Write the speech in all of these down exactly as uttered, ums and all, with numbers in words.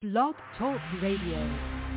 Blog Talk Radio.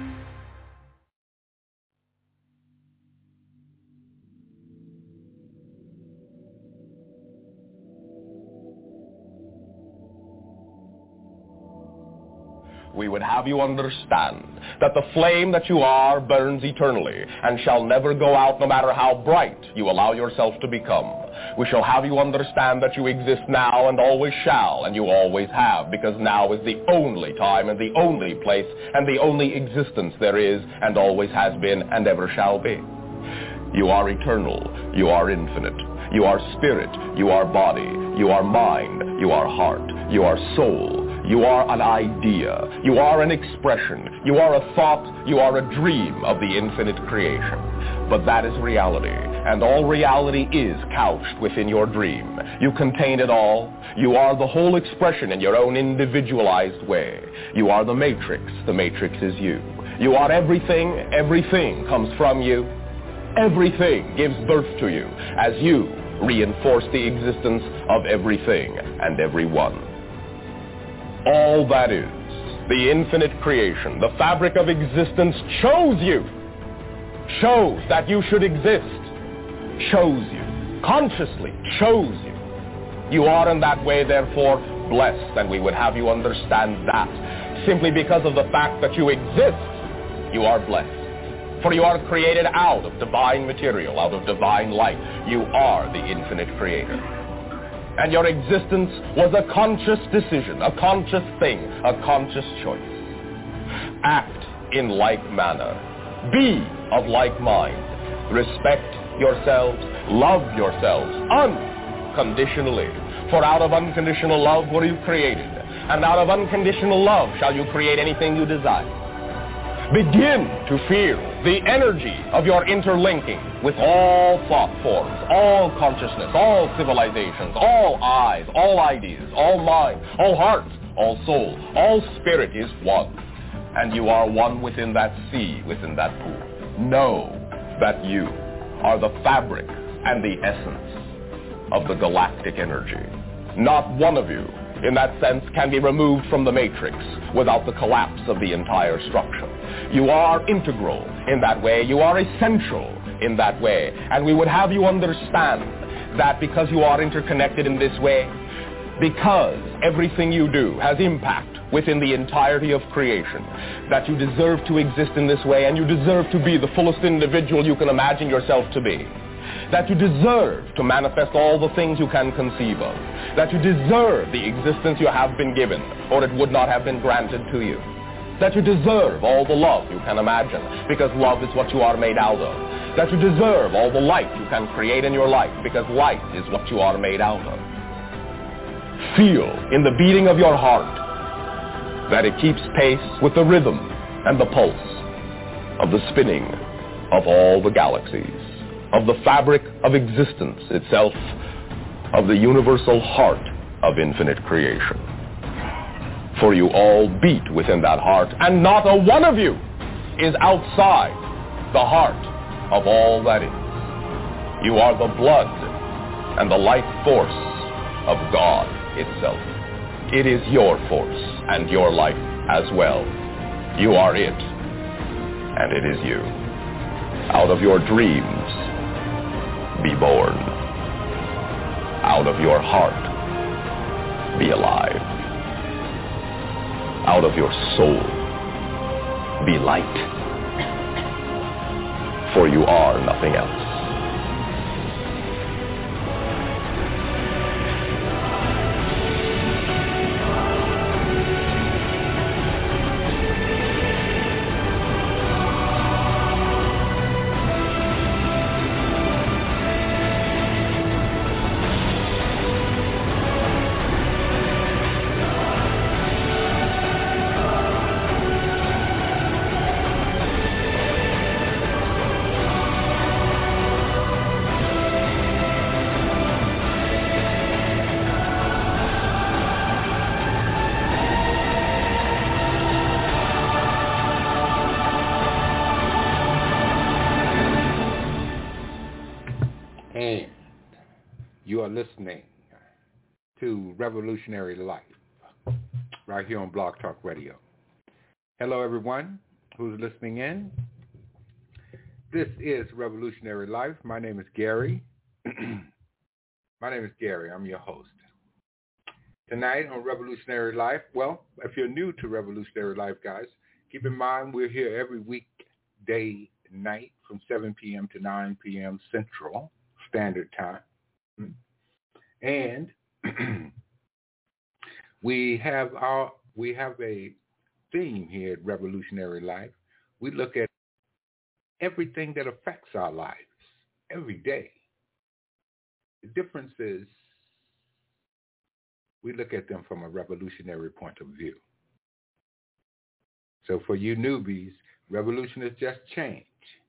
We would have you understand that the flame that you are burns eternally and shall never go out no matter how bright you allow yourself to become. We shall have you understand that you exist now and always shall, and you always have, because now is the only time and the only place and the only existence there is and always has been and ever shall be. You are eternal. You are infinite. You are spirit. You are body. You are mind. You are heart. You are soul. You are an idea. You are an expression. You are a thought. You are a dream of the infinite creation. But that is reality, and all reality is couched within your dream. You contain it all. You are the whole expression in your own individualized way. You are the matrix. The matrix is you. You are everything. Everything comes from you. Everything gives birth to you as you reinforce the existence of everything and everyone. All that is, the infinite creation, the fabric of existence chose you, chose that you should exist, chose you, consciously chose you. You are in that way, therefore, blessed, and we would have you understand that. Simply because of the fact that you exist, you are blessed. For you are created out of divine material, out of divine light. You are the infinite creator. And your existence was a conscious decision, a conscious thing, a conscious choice. Act in like manner. Be of like mind. Respect yourselves. Love yourselves unconditionally. For out of unconditional love were you created. And out of unconditional love shall you create anything you desire. Begin to feel the energy of your interlinking with all thought forms, all consciousness, all civilizations, all eyes, all ideas, all mind, all heart, all soul, all spirit is one. And you are one within that sea, within that pool. Know that you are the fabric and the essence of the galactic energy. Not one of you, in that sense, can be removed from the matrix without the collapse of the entire structure. You are integral in that way. You are essential in that way. And we would have you understand that because you are interconnected in this way, because everything you do has impact within the entirety of creation, that you deserve to exist in this way, and you deserve to be the fullest individual you can imagine yourself to be. That you deserve to manifest all the things you can conceive of. That you deserve the existence you have been given, or it would not have been granted to you. That you deserve all the love you can imagine, because love is what you are made out of. That you deserve all the light you can create in your life, because light is what you are made out of. Feel in the beating of your heart that it keeps pace with the rhythm and the pulse of the spinning of all the galaxies, of the fabric of existence itself, of the universal heart of infinite creation. For you all beat within that heart, and not a one of you is outside the heart of all that is. You are the blood and the life force of God itself. It is your force and your life as well. You are it, and it is you. Out of your dreams, be born. Out of your heart, be alive. Out of your soul, be light. For you are nothing else. You are listening to Revolutionary Life right here on Blog Talk Radio. Hello, everyone who's listening in. This is Revolutionary Life. My name is Gary. My name is Gary. I'm your host. Tonight on Revolutionary Life, well, if you're new to Revolutionary Life, guys, keep in mind we're here every weekday night from seven p.m. to nine p.m. Central Standard Time. And we have our we have a theme here at Revolutionary Life. We look at everything that affects our lives every day. The difference is we look at them from a revolutionary point of view. So for you newbies, revolution is just change.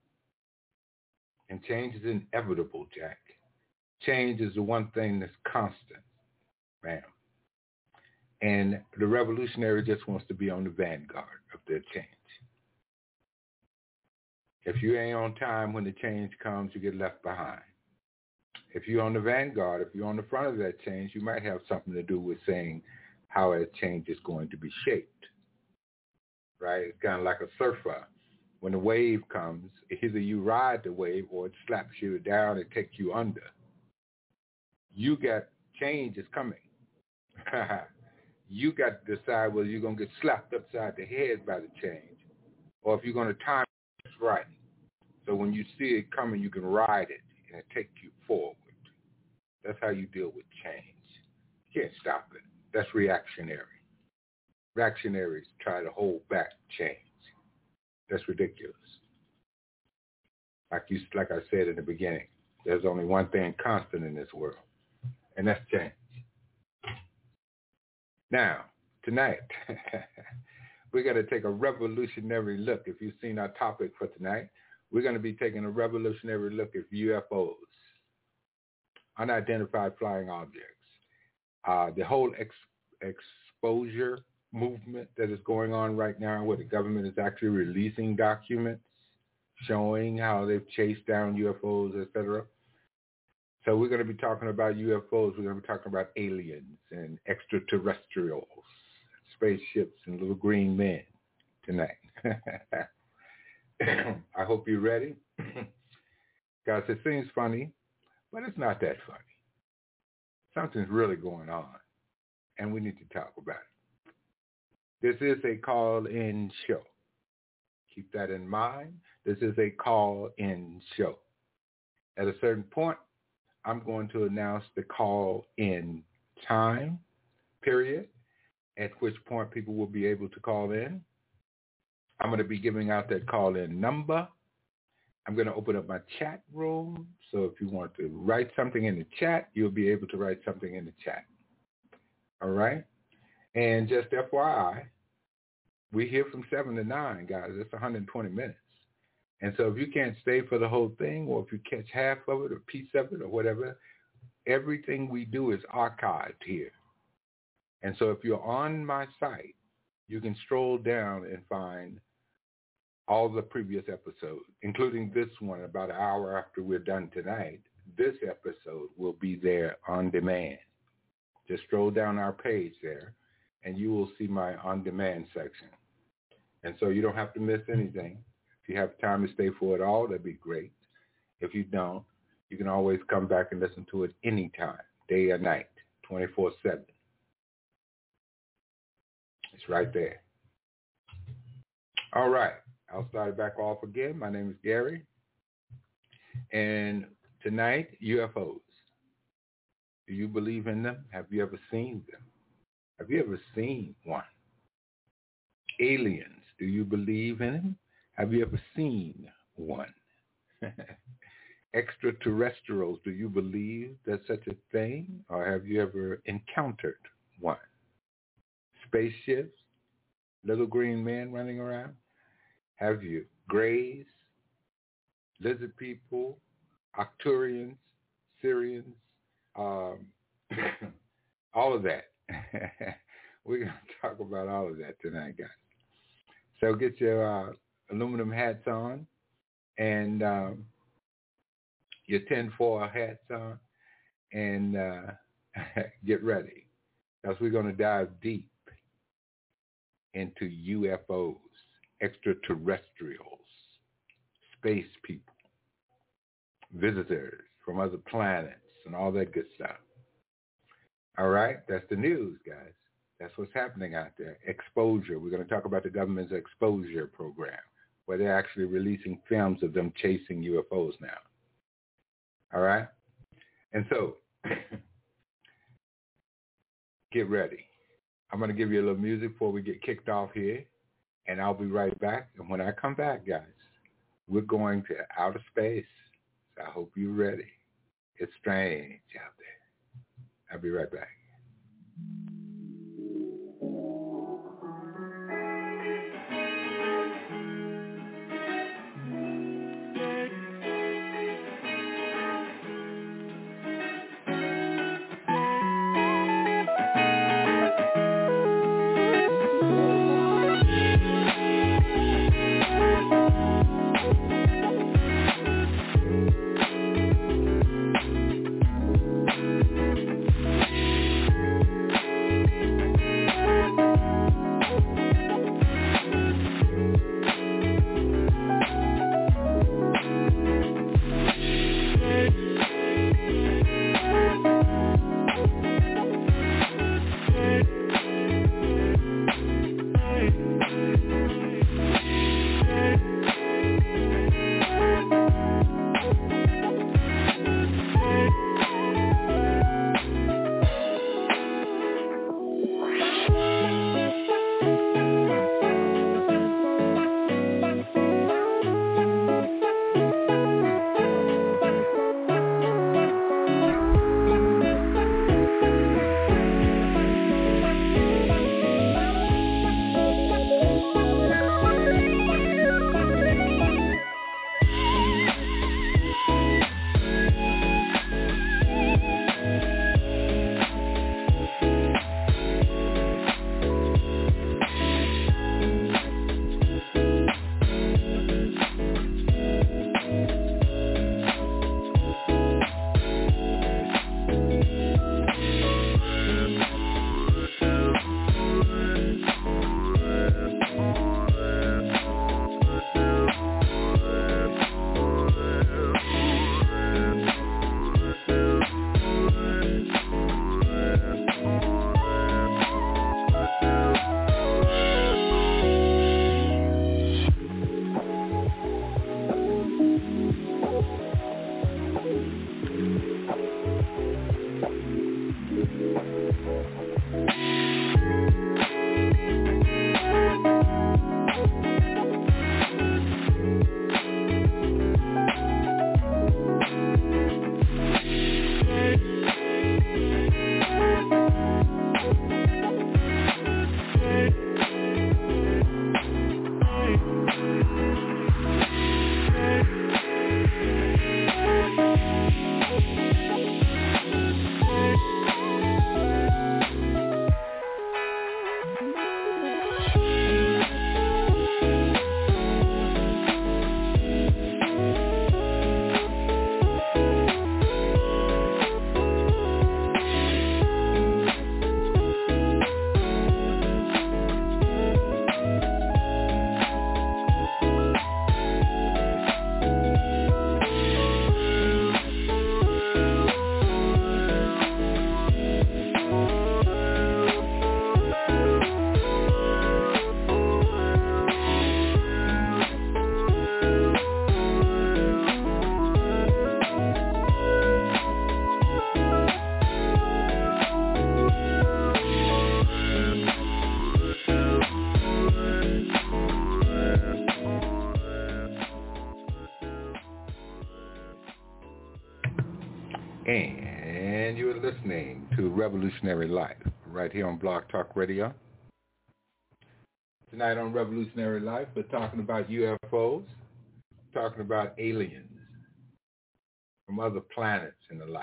And change is inevitable, Jack. Change is the one thing that's constant, man. And the revolutionary just wants to be on the vanguard of their change. If you ain't on time when the change comes, you get left behind. If you're on the vanguard, if you're on the front of that change, you might have something to do with saying how that change is going to be shaped, right? It's kind of like a surfer. When the wave comes, either you ride the wave or it slaps you down and takes you under. You got change is coming. You got to decide whether you're going to get slapped upside the head by the change or if you're going to time it right. So when you see it coming, you can ride it and it take you forward. That's how you deal with change. You can't stop it. That's reactionary. Reactionaries try to hold back change. That's ridiculous. Like you, like I said in the beginning, there's only one thing constant in this world, and that's change. Now, tonight, we're going to take a revolutionary look. If you've seen our topic for tonight, we're going to be taking a revolutionary look at U F Os, unidentified flying objects. Uh, the whole ex- exposure movement that is going on right now where the government is actually releasing documents showing how they've chased down U F Os, et cetera. So we're going to be talking about U F Os. We're going to be talking about aliens and extraterrestrials, spaceships and little green men tonight. I hope you're ready. Guys, it seems funny, but it's not that funny. Something's really going on, and we need to talk about it. This is a call-in show. Keep that in mind. This is a call-in show. At a certain point, I'm going to announce the call-in time period, at which point people will be able to call in. I'm going to be giving out that call-in number. I'm going to open up my chat room. So if you want to write something in the chat, you'll be able to write something in the chat. All right? And just F Y I, we're here from seven to nine, guys. It's one hundred twenty minutes. And so if you can't stay for the whole thing, or if you catch half of it or a piece of it or whatever, everything we do is archived here. And so if you're on my site, you can stroll down and find all the previous episodes, including this one about an hour after we're done tonight. This episode will be there on demand. Just stroll down our page there, and you will see my on-demand section. And so you don't have to miss anything. If you have time to stay for it all, that'd be great. If you don't, you can always come back and listen to it anytime, day or night, twenty-four seven. It's right there. All right. I'll start it back off again. My name is Gary. And tonight, U F Os. Do you believe in them? Have you ever seen them? Have you ever seen one? Aliens. Do you believe in them? Have you ever seen one? Extraterrestrials. Do you believe there's such a thing? Or have you ever encountered one? Spaceships? Little green men running around? Have you? Greys? Lizard people? Arcturians? Syrians? Um, all of that. We're going to talk about all of that tonight, guys. So get your uh, aluminum hats on and um, your tinfoil hats on and uh, get ready, because we're going to dive deep into U F Os extraterrestrials, space people, visitors from other planets, and all that good stuff. All right? That's the news, guys. That's what's happening out there. Exposure. We're going to talk about the government's exposure program, where they're actually releasing films of them chasing U F Os now. All right? And so, get ready. I'm going to give you a little music before we get kicked off here, and I'll be right back. And when I come back, guys, we're going to outer space. So I hope you're ready. It's strange out there. I'll be right back. And you're listening to Revolutionary Life right here on Blog Talk Radio. Tonight on Revolutionary Life, we're talking about U F Os, talking about aliens from other planets and the like.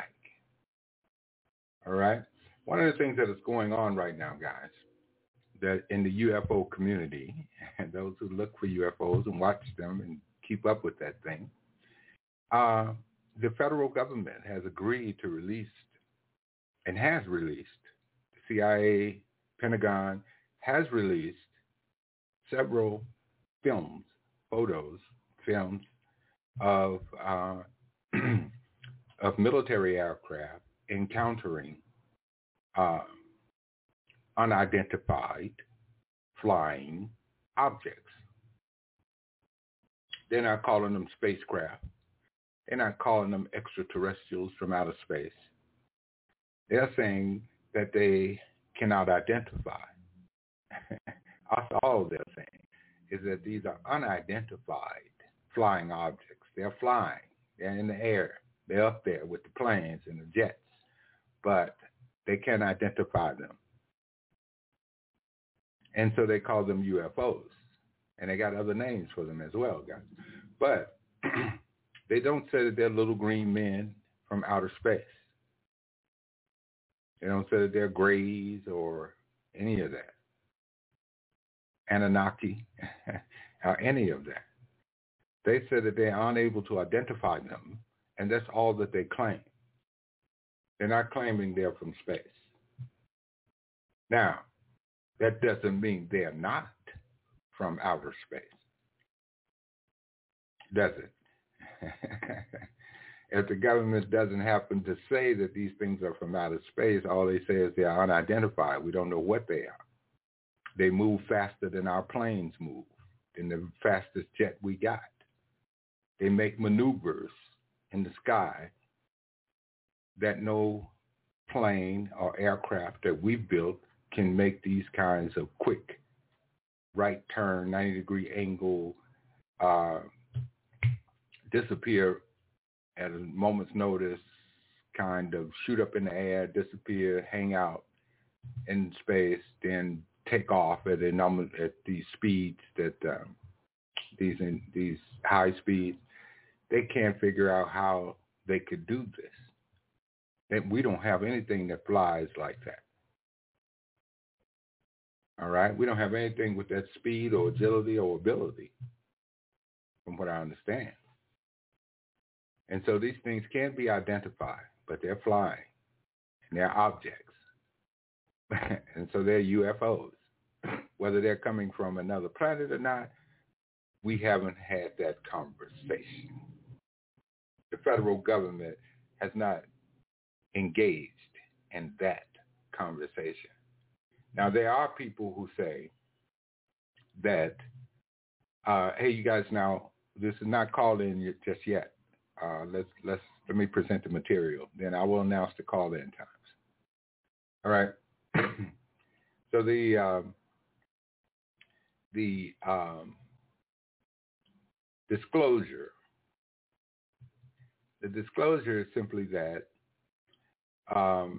All right? One of the things that is going on right now, guys, that in the U F O community, and those who look for U F Os and watch them and keep up with that thing, uh, the federal government has agreed to release and has released, the C I A, Pentagon has released several films, photos, films of uh, of military aircraft encountering uh, unidentified flying objects. They're not calling them spacecraft. They're not calling them extraterrestrials from outer space. They're saying that they cannot identify. That's all they're saying, is that these are unidentified flying objects. They're flying. They're in the air. They're up there with the planes and the jets, but they can't identify them. And so they call them U F Os. And they got other names for them as well, guys. But they don't say that they're little green men from outer space. They don't say that they're Greys or any of that. Anunnaki or any of that. They say that they're unable to identify them, and that's all that they claim. They're not claiming they're from space. Now, that doesn't mean they're not from outer space, does it? If the government doesn't happen to say that these things are from outer space, all they say is they are unidentified. We don't know what they are. They move faster than our planes move, than the fastest jet we got. They make maneuvers in the sky that no plane or aircraft that we've built can make these kinds of quick right turn, ninety degree angle, uh, disappear at a moment's notice, kind of shoot up in the air, disappear, hang out in space, then take off at a number at these speeds that um, these in, these high speeds. They can't figure out how they could do this. And we don't have anything that flies like that. All right? We don't have anything with that speed or agility or ability, from what I understand. And so these things can't be identified, but they're flying, and they're objects. And so they're U F Os. Whether they're coming from another planet or not, we haven't had that conversation. The federal government has not engaged in that conversation. Now, there are people who say that, uh, hey, you guys, now, this is not called in just yet. Uh, let's, let's, let me present the material. Then I will announce the call-in times. All right. So the, um, the um, disclosure, the disclosure is simply that um,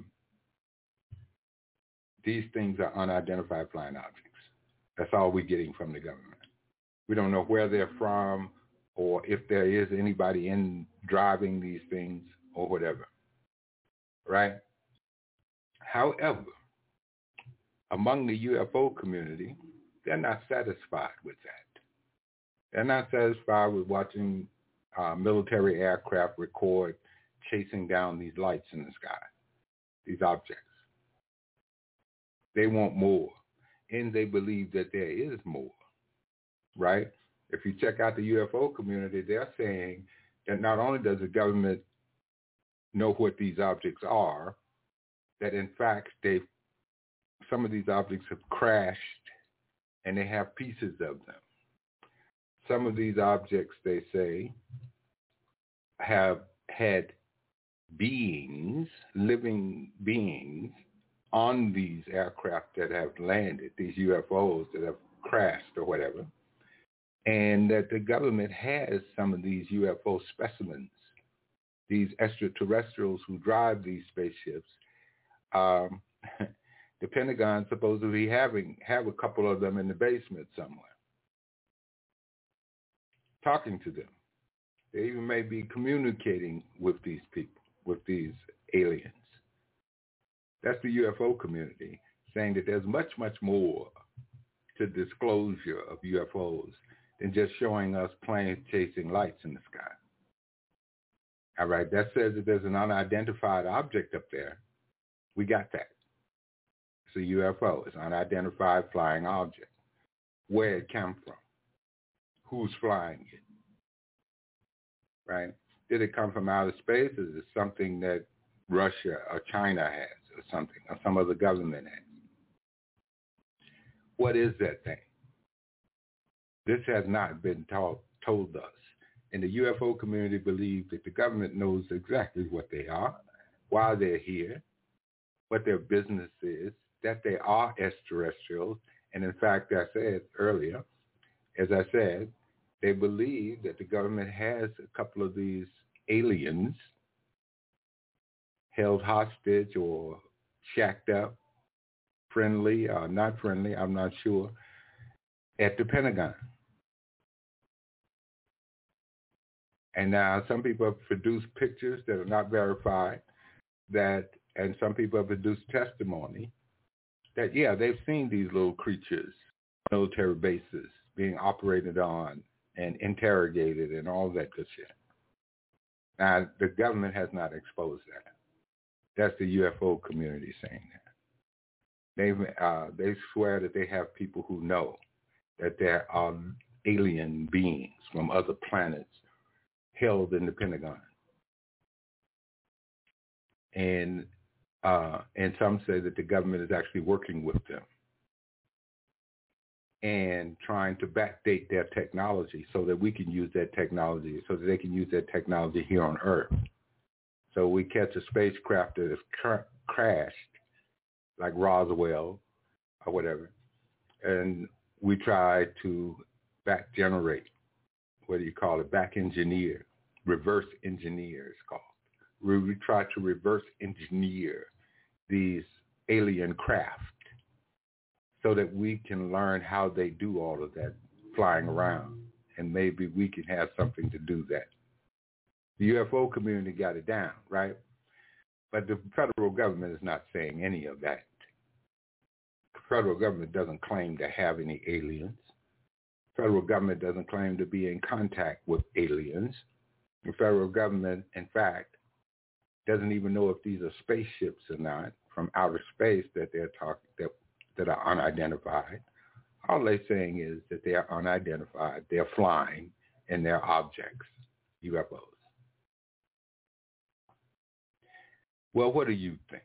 these things are unidentified flying objects. That's all we're getting from the government. We don't know where they're from or if there is anybody in driving these things or whatever, right? However, among the U F O community, they're not satisfied with that. They're not satisfied with watching uh, military aircraft record chasing down these lights in the sky, these objects. They want more, and they believe that there is more, right? If you check out the U F O community, they're saying that not only does the government know what these objects are, that in fact they some of these objects have crashed and they have pieces of them. Some of these objects, they say, have had beings, living beings, on these aircraft that have landed, these U F Os that have crashed or whatever, and that the government has some of these U F O specimens, these extraterrestrials who drive these spaceships. Um, the Pentagon supposed to be having have a couple of them in the basement somewhere, talking to them. They even may be communicating with these people, with these aliens. That's the U F O community saying that there's much, much more to disclosure of U F Os than just showing us planes chasing lights in the sky. All right, that says that there's an unidentified object up there. We got that. It's a U F O. It's an unidentified flying object. Where it came from. who's flying it, right? Did it come from outer space? Is it something that Russia or China has or something, or some other government has? What is that thing? This has not been taught, told us. And the U F O community believes that the government knows exactly what they are, why they're here, what their business is, that they are extraterrestrials. And in fact, I said earlier, as I said, they believe that the government has a couple of these aliens held hostage or shacked up, friendly or not friendly, I'm not sure, at the Pentagon. And now some people have produced pictures that are not verified, that, and some people have produced testimony that, yeah, they've seen these little creatures, military bases being operated on and interrogated and all that good shit. Now, the government has not exposed that. That's the U F O community saying that. They uh, they swear that they have people who know that there are alien beings from other planets held in the Pentagon. And uh, and some say that the government is actually working with them and trying to backdate their technology so that we can use that technology, so that they can use that technology here on Earth. So we catch a spacecraft that has cr- crashed, like Roswell or whatever, and we try to back generate, what do you call it, back engineer, reverse engineer it's called. We, we try to reverse engineer these alien craft so that we can learn how they do all of that flying around, and maybe we can have something to do that. The U F O community got it down, right? But the federal government is not saying any of that. The federal government doesn't claim to have any aliens. The federal government doesn't claim to be in contact with aliens. The federal government, in fact, doesn't even know if these are spaceships or not from outer space that they're talking that that are unidentified. All they're saying is that they are unidentified, they're flying, and they're objects, U F Os. Well, what do you think?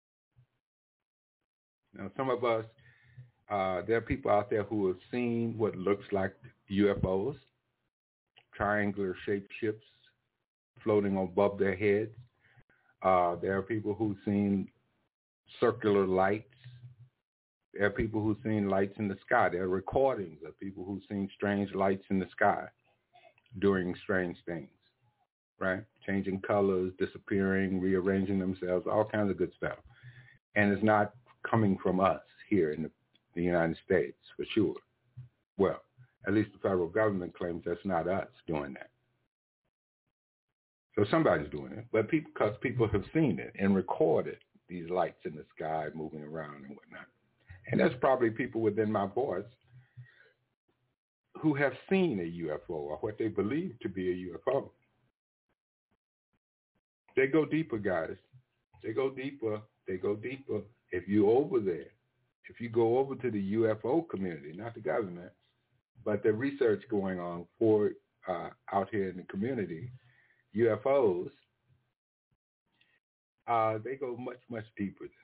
Now, some of us, uh, there are people out there who have seen what looks like U F Os, triangular shaped ships floating above their heads. Uh, there are people who've seen circular lights. There are people who've seen lights in the sky. There are recordings of people who've seen strange lights in the sky doing strange things, right? Changing colors, disappearing, rearranging themselves, all kinds of good stuff. And it's not coming from us here in the, the United States, for sure. Well, at least the federal government claims that's not us doing that. So somebody's doing it, but people, because people have seen it and recorded these lights in the sky moving around and whatnot. And that's probably people within my voice who have seen a U F O or what they believe to be a U F O. They go deeper, guys. They go deeper. They go deeper. If you're over there, if you go over to the U F O community, not the government, but the research going on for uh, out here in the community, U F Os, uh, they go much, much deeper than that.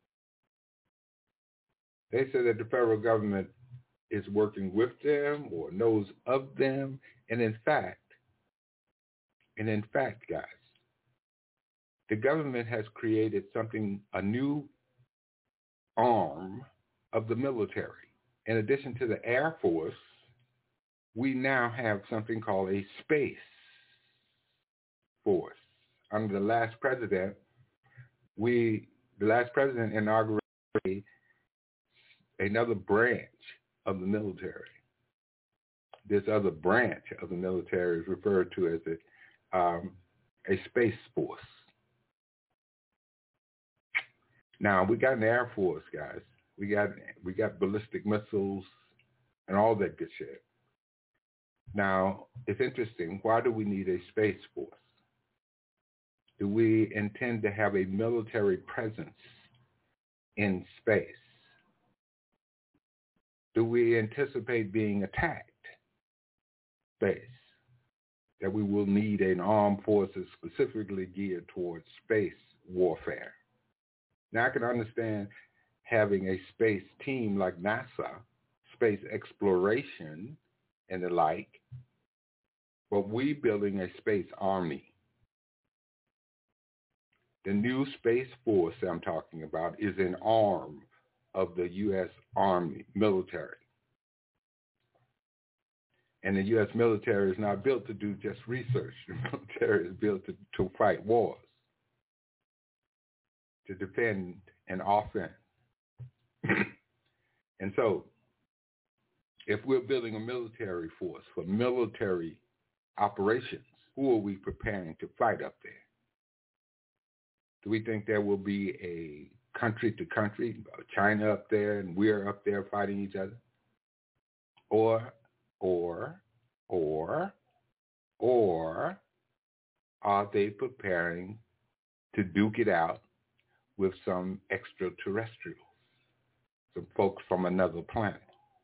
They say that the federal government is working with them or knows of them. And in fact, and in fact, guys, the government has created something, a new arm of the military. In addition to the Air Force, we now have something called a space force. Under the last president, we, the last president inaugurated another branch of the military. This other branch of the military is referred to as a, um, a space force. Now, we got an Air Force, guys. We got we got ballistic missiles and all that good shit. Now, it's interesting. Why do we need a space force? Do we intend to have a military presence in space? Do we anticipate being attacked space, that we will need an armed forces specifically geared towards space warfare. Now, I can understand having a space team like NASA, space exploration and the like, but we building a space army. The new Space Force I'm talking about is an arm of the U S Army military. And the U S military is not built to do just research. The military is built to, to fight wars, to defend and offend. And so, if we're building a military force for military operations, who are we preparing to fight up there? Do we think there will be a country to country, China up there and we're up there fighting each other? Or, or, or, or are they preparing to duke it out with some extraterrestrials, some folks from another planet?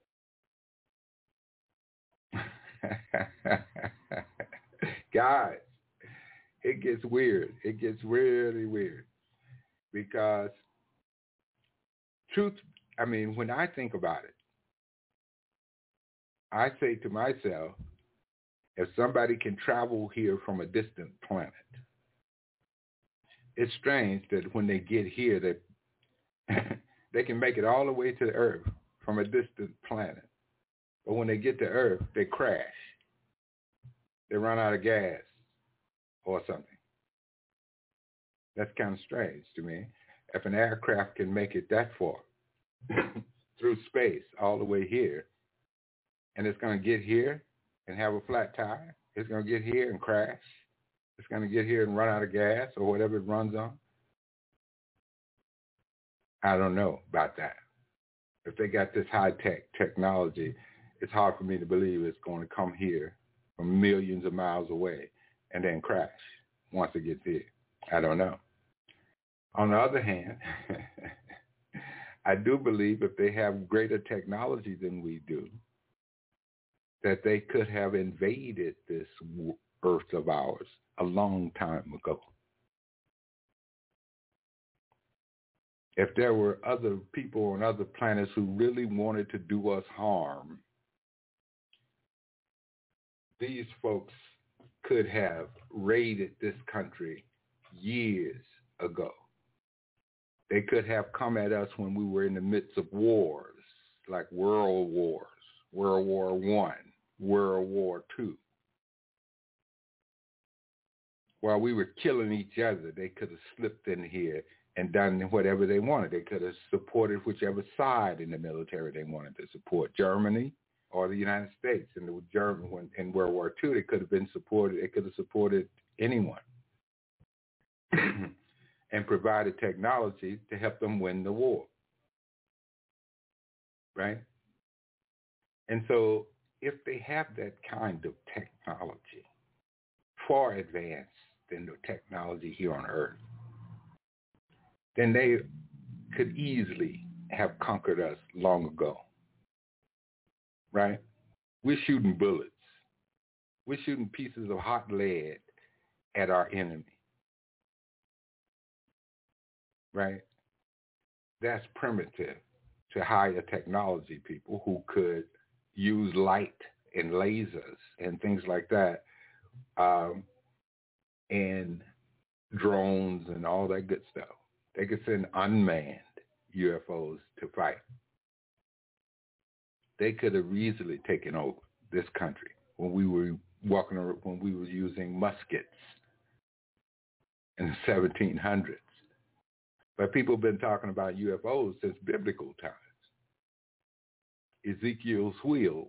Guys, it gets weird. It gets really weird because truth, I mean, when I think about it, I say to myself, if somebody can travel here from a distant planet, it's strange that when they get here, they, they can make it all the way to the Earth from a distant planet. But when they get to Earth, they crash. They run out of gas or something. That's kind of strange to me. If an aircraft can make it that far through space all the way here, and it's going to get here and have a flat tire, it's going to get here and crash, it's going to get here and run out of gas or whatever it runs on, I don't know about that. If they got this high-tech technology, it's hard for me to believe it's going to come here from millions of miles away and then crash once it gets here. I don't know. On the other hand, I do believe if they have greater technology than we do, that they could have invaded this Earth of ours a long time ago. If there were other people on other planets who really wanted to do us harm, these folks could have raided this country years ago. They could have come at us when we were in the midst of wars, like world wars, World War One, World War Two. While we were killing each other, they could have slipped in here and done whatever they wanted. They could have supported whichever side in the military they wanted to support, Germany or the United States. In the German, when, in World War Two, they could have been supported. They could have supported anyone and provided technology to help them win the war, right? And so if they have that kind of technology, far advanced than the technology here on Earth, then they could easily have conquered us long ago, right? We're shooting bullets. We're shooting pieces of hot lead at our enemy, right? That's primitive to higher technology people who could use light and lasers and things like that, um, and drones and all that good stuff. They could send unmanned U F Os to fight. They could have easily taken over this country when we were walking around, when we were using muskets in the seventeen hundreds. But people have been talking about U F Os since biblical times. Ezekiel's wheel.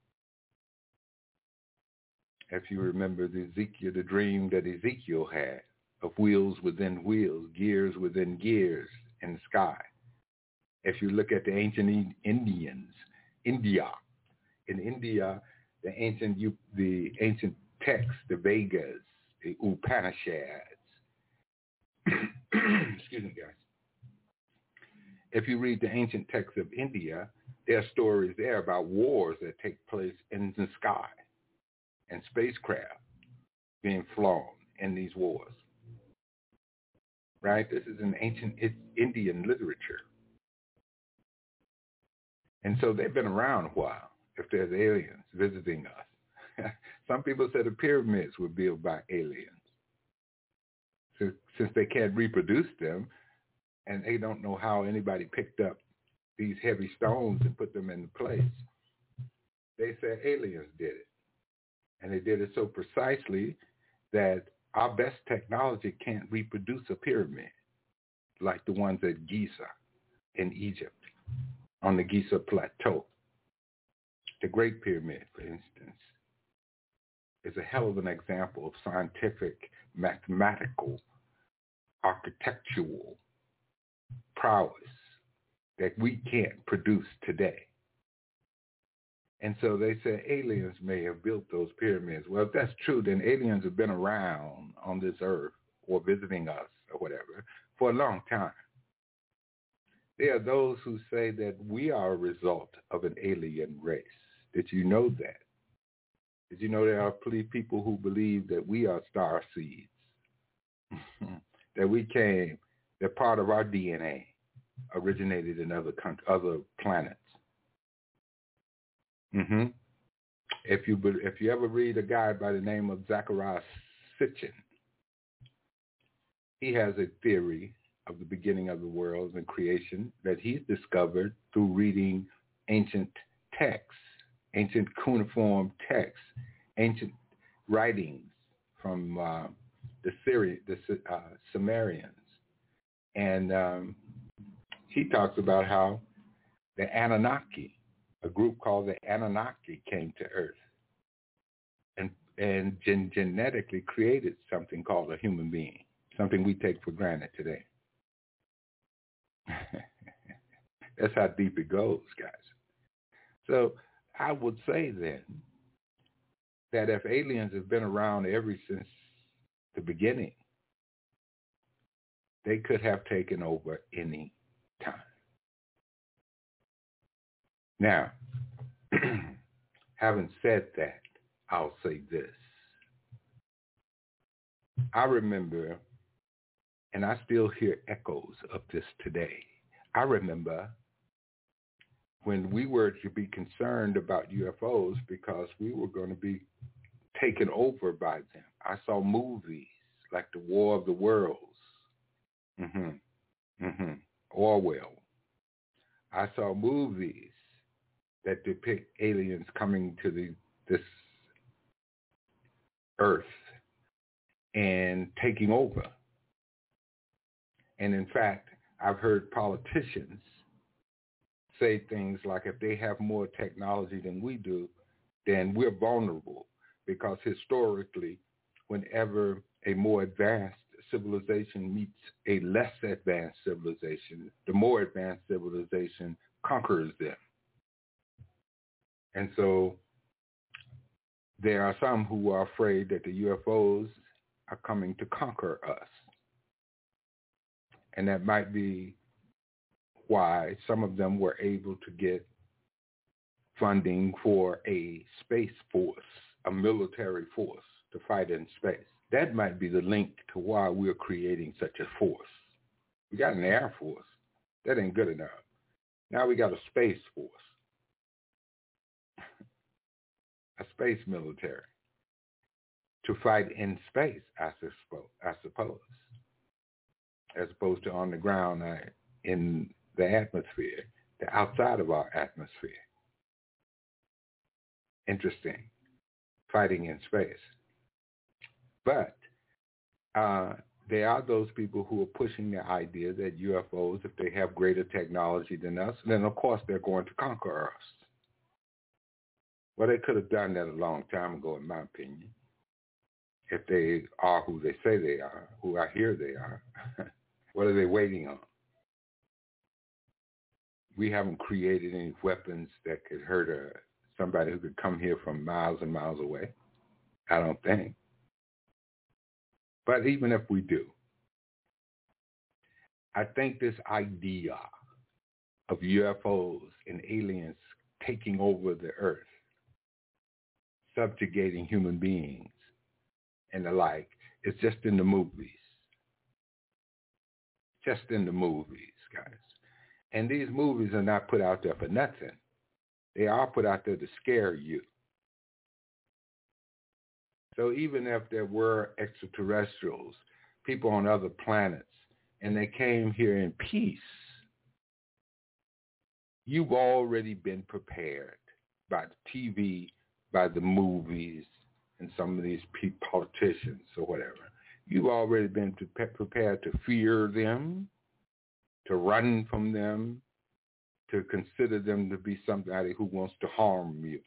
If you remember the Ezekiel, the dream that Ezekiel had of wheels within wheels, gears within gears in the sky. If you look at the ancient Indians, India, in India, the ancient the ancient texts, the Vedas, the Upanishads. Excuse me, guys. If you read the ancient texts of India, there are stories there about wars that take place in the sky. and spacecraft being flown in these wars. Right? This is in ancient Indian literature. And so they've been around a while if there's aliens visiting us. Some people say the pyramids were built by aliens. So, since they can't reproduce them and they don't know how anybody picked up these heavy stones and put them into place, they say aliens did it. And they did it so precisely that our best technology can't reproduce a pyramid like the ones at Giza in Egypt, on the Giza Plateau. The Great Pyramid, for instance, is a hell of an example of scientific, mathematical, architectural prowess that we can't produce today. And so they say aliens may have built those pyramids. Well, if that's true, then aliens have been around on this earth or visiting us or whatever for a long time. There are those who say that we are a result of an alien race. Did you know that? Did you know there are people who believe that we are star seeds, that we came, that part of our D N A originated in other countries, other planets? Mm-hmm. If you if you ever read a guy by the name of Zecharia Sitchin, he has a theory of the beginning of the world and creation that he's discovered through reading ancient texts, ancient cuneiform texts, ancient writings from uh, the Syri- the uh, Sumerians, and um, he talks about how the Anunnaki, a group called the Anunnaki, came to Earth and and gen- genetically created something called a human being, something we take for granted today. That's how deep it goes, guys. So I would say then that if aliens have been around ever since the beginning, they could have taken over any time. Now, having said that, I'll say this. I remember, and I still hear echoes of this today, I remember when we were to be concerned about U F Os because we were going to be taken over by them. I saw movies like The War of the Worlds, mm-hmm. Mm-hmm. Orwell. I saw movies that depict aliens coming to the, this earth and taking over. And in fact, I've heard politicians say things like if they have more technology than we do, then we're vulnerable, because historically, whenever a more advanced civilization meets a less advanced civilization, the more advanced civilization conquers them. And so there are some who are afraid that the U F Os are coming to conquer us. And that might be why some of them were able to get funding for a space force, a military force to fight in space. That might be the link to why we're creating such a force. We got an air force. That ain't good enough. Now we got a space force, a space military to fight in space, I suppose, I suppose, as opposed to on the ground uh, in the atmosphere, the outside of our atmosphere. Interesting, fighting in space. But uh, there are those people who are pushing the idea that U F Os, if they have greater technology than us, then of course they're going to conquer us. Well, they could have done that a long time ago, in my opinion, if they are who they say they are, who I hear they are. What are they waiting on? We haven't created any weapons that could hurt a, somebody who could come here from miles and miles away. I don't think. But even if we do, I think this idea of U F Os and aliens taking over the earth subjugating human beings and the like is just in the movies. Just in the movies, guys. And these movies are not put out there for nothing. They are put out there to scare you. So even if there were extraterrestrials, people on other planets, and they came here in peace, you've already been prepared by the T V, by the movies, and some of these politicians or whatever. You've already been prepared to fear them, to run from them, to consider them to be somebody who wants to harm you.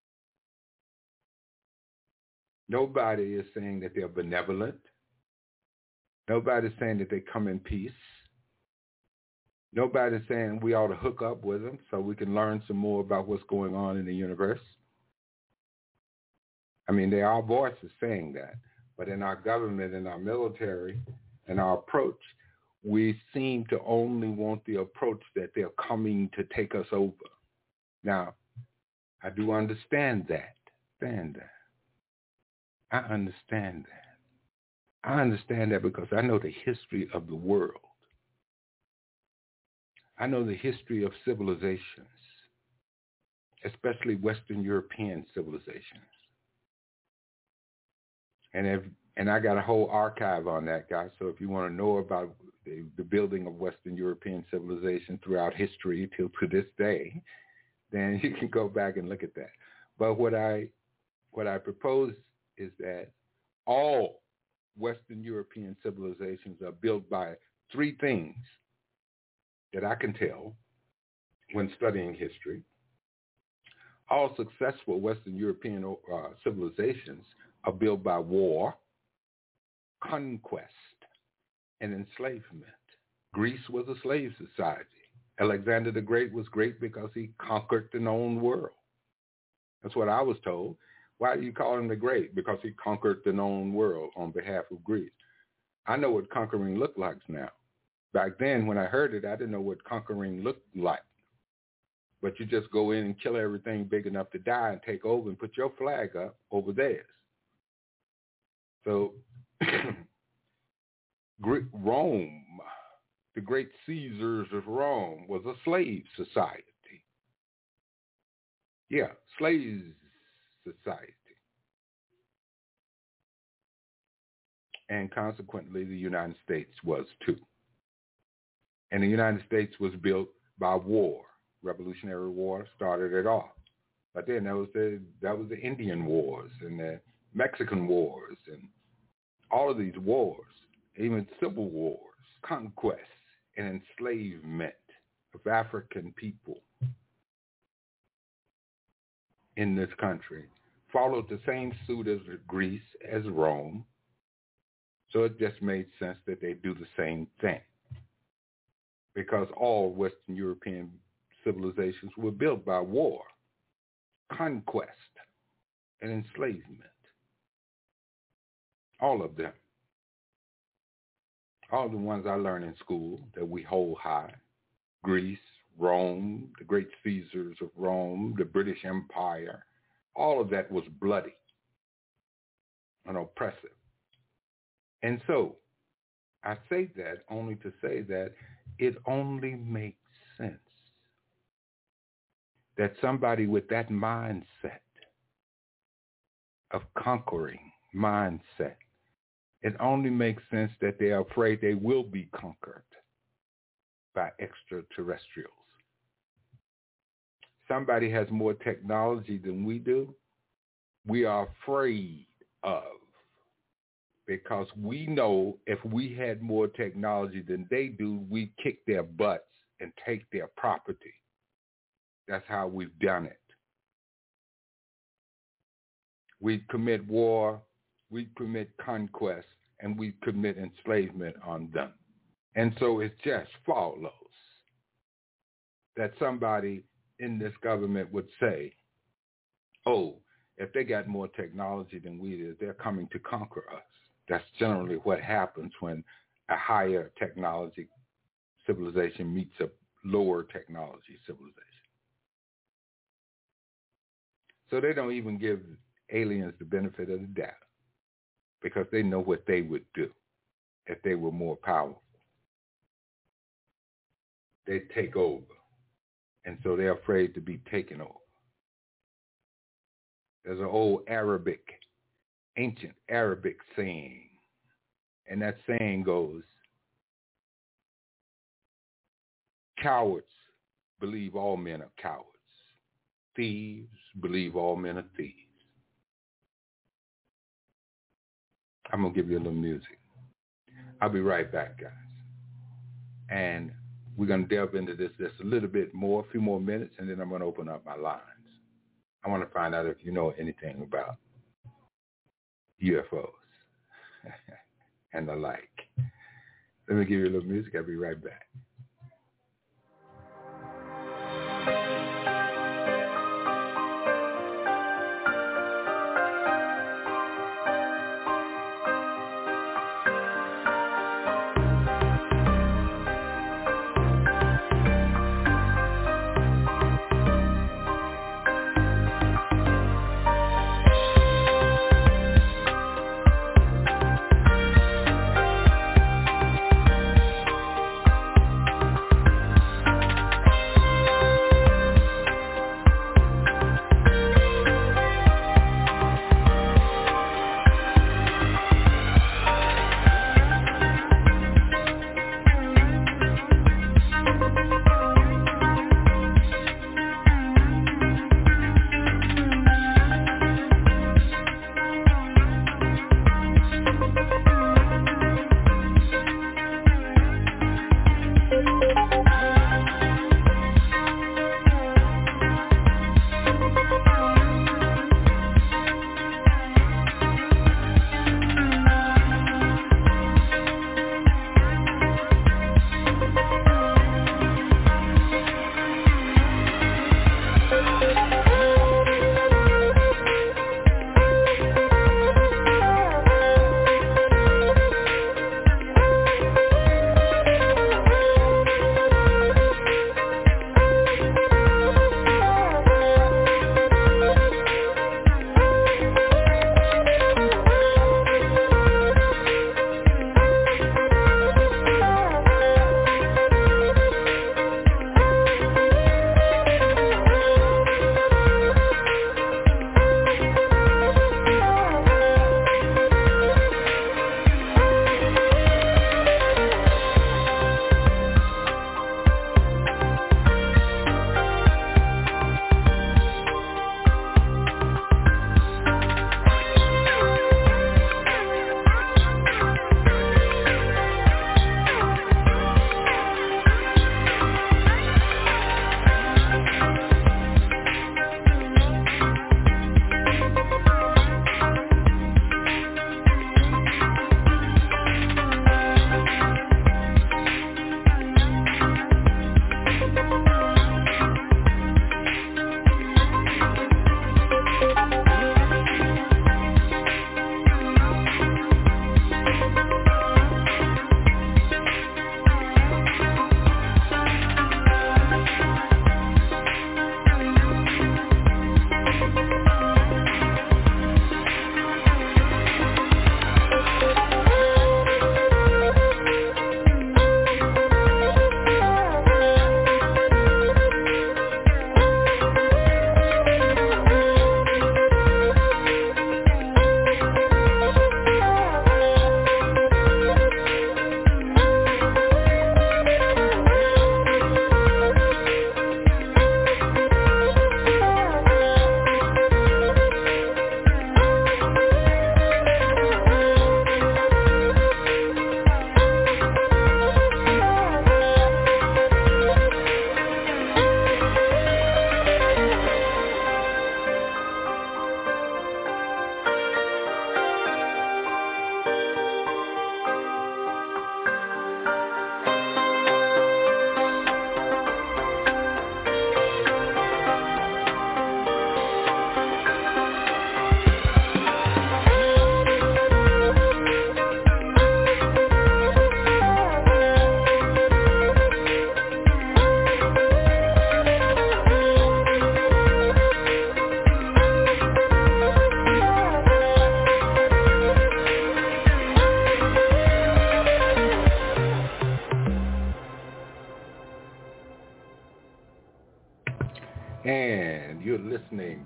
Nobody is saying that they're benevolent. Nobody's saying that they come in peace. Nobody's saying we ought to hook up with them so we can learn some more about what's going on in the universe. I mean, there are voices saying that. But in our government, in our military, in our approach, we seem to only want the approach that they're coming to take us over. Now, I do understand that. Understand that. I understand that. I understand that because I know the history of the world. I know the history of civilizations, especially Western European civilizations. And if and I got a whole archive on that, guys. So if you want to know about the, the building of Western European civilization throughout history till to this day, then you can go back and look at that. But what I what I propose is that all Western European civilizations are built by three things that I can tell when studying history. All successful Western European uh, civilizations are built by war, conquest, and enslavement. Greece was a slave society. Alexander the Great was great because he conquered the known world. That's what I was told. Why do you call him the Great? Because he conquered the known world on behalf of Greece. I know what conquering looked like now. Back then, when I heard it, I didn't know what conquering looked like. But you just go in and kill everything big enough to die and take over and put your flag up over theirs. So Rome, the great Caesars of Rome, was a slave society. Yeah, slave society. And consequently, the United States was too. And the United States was built by war. Revolutionary War started it off. But then there was the, that was the Indian Wars and the Mexican Wars and all of these wars, even civil wars, conquest and enslavement of African people in this country followed the same suit as Greece, as Rome. So it just made sense that they do the same thing because all Western European civilizations were built by war, conquest, and enslavement. All of them. All the ones I learned in school that we hold high. Greece, Rome, the great Caesars of Rome, the British Empire. All of that was bloody and oppressive. And so I say that only to say that it only makes sense that somebody with that mindset of conquering mindset, it only makes sense that they are afraid they will be conquered by extraterrestrials. Somebody has more technology than we do, we are afraid of, because we know if we had more technology than they do, we'd kick their butts and take their property. That's how we've done it. We commit war, we commit conquest, and we commit enslavement on them. And so it just follows that somebody in this government would say, oh, if they got more technology than we do, they're coming to conquer us. That's generally what happens when a higher technology civilization meets a lower technology civilization. So they don't even give aliens the benefit of the doubt because they know what they would do if they were more powerful. They'd take over. And so they're afraid to be taken over. There's an old Arabic, ancient Arabic saying, and that saying goes, cowards believe all men are cowards. Thieves believe all men are thieves. I'm going to give you a little music. I'll be right back, guys. And we're going to delve into this just a little bit more, a few more minutes, and then I'm going to open up my lines. I want to find out if you know anything about U F Os and the like. Let me give you a little music. I'll be right back.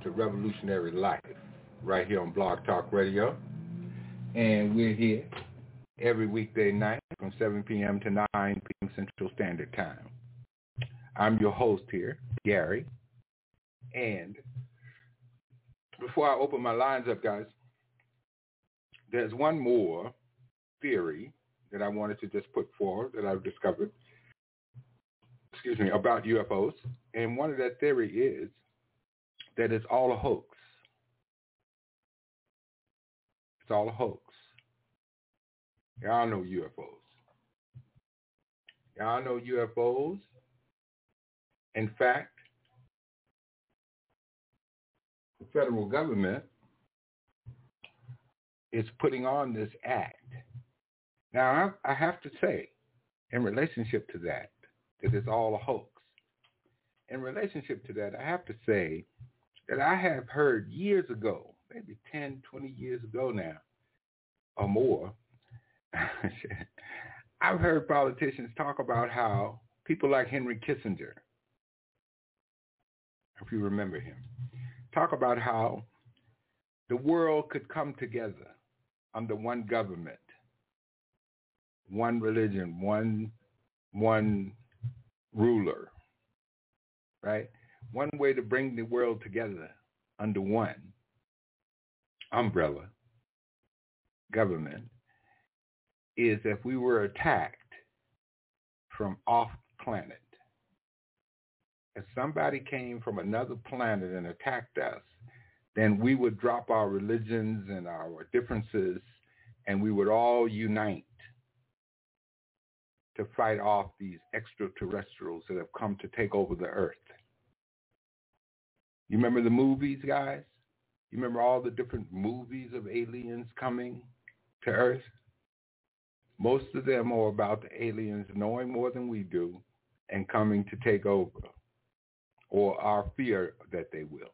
to Revolutionary Life right here on Blog Talk Radio. And we're here every weekday night from seven p.m. to nine p.m. Central Standard Time. I'm your host here, Gary. And before I open my lines up, guys, there's one more theory that I wanted to just put forward that I've discovered, excuse me, about U F Os. And one of that theory is that it's all a hoax. It's all a hoax. Y'all know U F Os. Y'all know U F Os. In fact, the federal government is putting on this act. Now, I, I have to say, in relationship to that, that it's all a hoax. In relationship to that, I have to say that I have heard years ago, maybe ten, twenty years ago now, or more, I've heard politicians talk about how people like Henry Kissinger, if you remember him, talk about how the world could come together under one government, one religion, one one ruler, right? One way to bring the world together under one umbrella government is if we were attacked from off planet. If somebody came from another planet and attacked us, then we would drop our religions and our differences, and we would all unite to fight off these extraterrestrials that have come to take over the earth. You remember the movies, guys? You remember all the different movies of aliens coming to earth? Most of them are about the aliens knowing more than we do and coming to take over, or our fear that they will.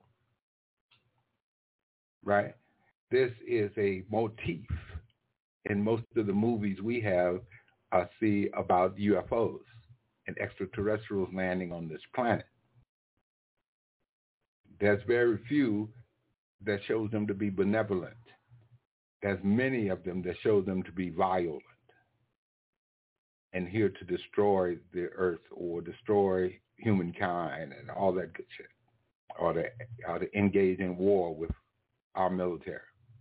Right? This is a motif in most of the movies we have uh, see about U F Os and extraterrestrials landing on this planet. There's very few that shows them to be benevolent. There's many of them that show them to be violent and here to destroy the earth or destroy humankind and all that good shit, or to, or to engage in war with our military.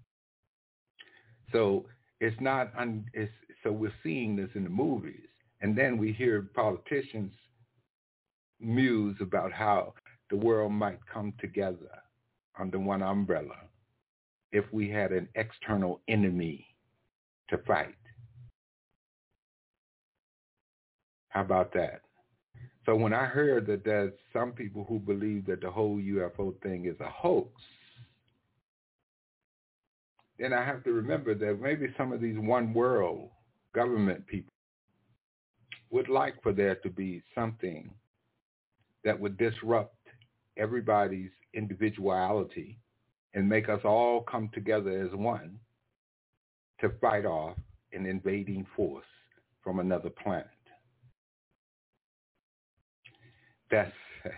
So it's not, un, it's, so we're seeing this in the movies, and then we hear politicians muse about how the world might come together under one umbrella if we had an external enemy to fight. How about that? So when I heard that there's some people who believe that the whole U F O thing is a hoax, then I have to remember that maybe some of these one world government people would like for there to be something that would disrupt everybody's individuality and make us all come together as one to fight off an invading force from another planet. That's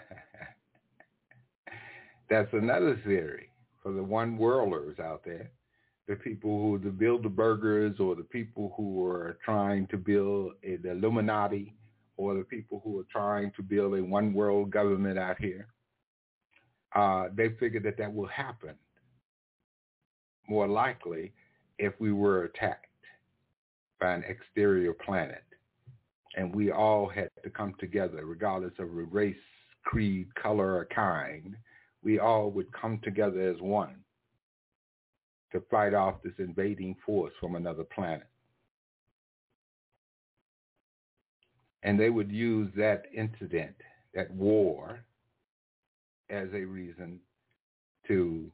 that's another theory for the one worlders out there, the people who the Bilderbergers or the people who are trying to build a, the Illuminati, or the people who are trying to build a one world government out here. Uh, they figure that that will happen more likely if we were attacked by an exterior planet. And we all had to come together, regardless of race, creed, color, or kind. We all would come together as one to fight off this invading force from another planet. And they would use that incident, that war, as a reason to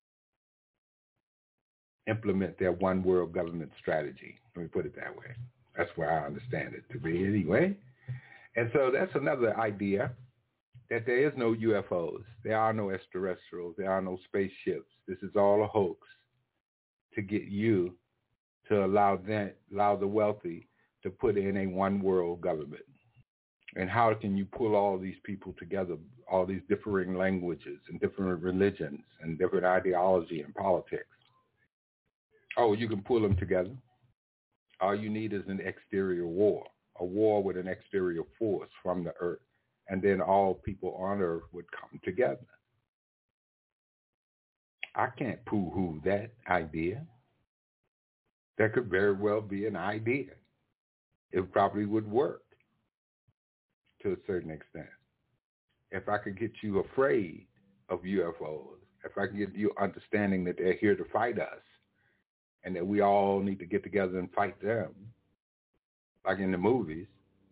implement their one world government strategy. Let me put it that way. That's where I understand it to be anyway. And so that's another idea, that there is no U F Os. There are no extraterrestrials. There are no spaceships. This is all a hoax to get you to allow them, allow the wealthy to put in a one world government. And how can you pull all these people together, all these differing languages and different religions and different ideology and politics? Oh, you can pull them together. All you need is an exterior war, a war with an exterior force from the earth. And then all people on earth would come together. I can't poo-hoo that idea. That could very well be an idea. It probably would work to a certain extent. If I could get you afraid of U F Os, if I can get you understanding that they're here to fight us and that we all need to get together and fight them, like in the movies,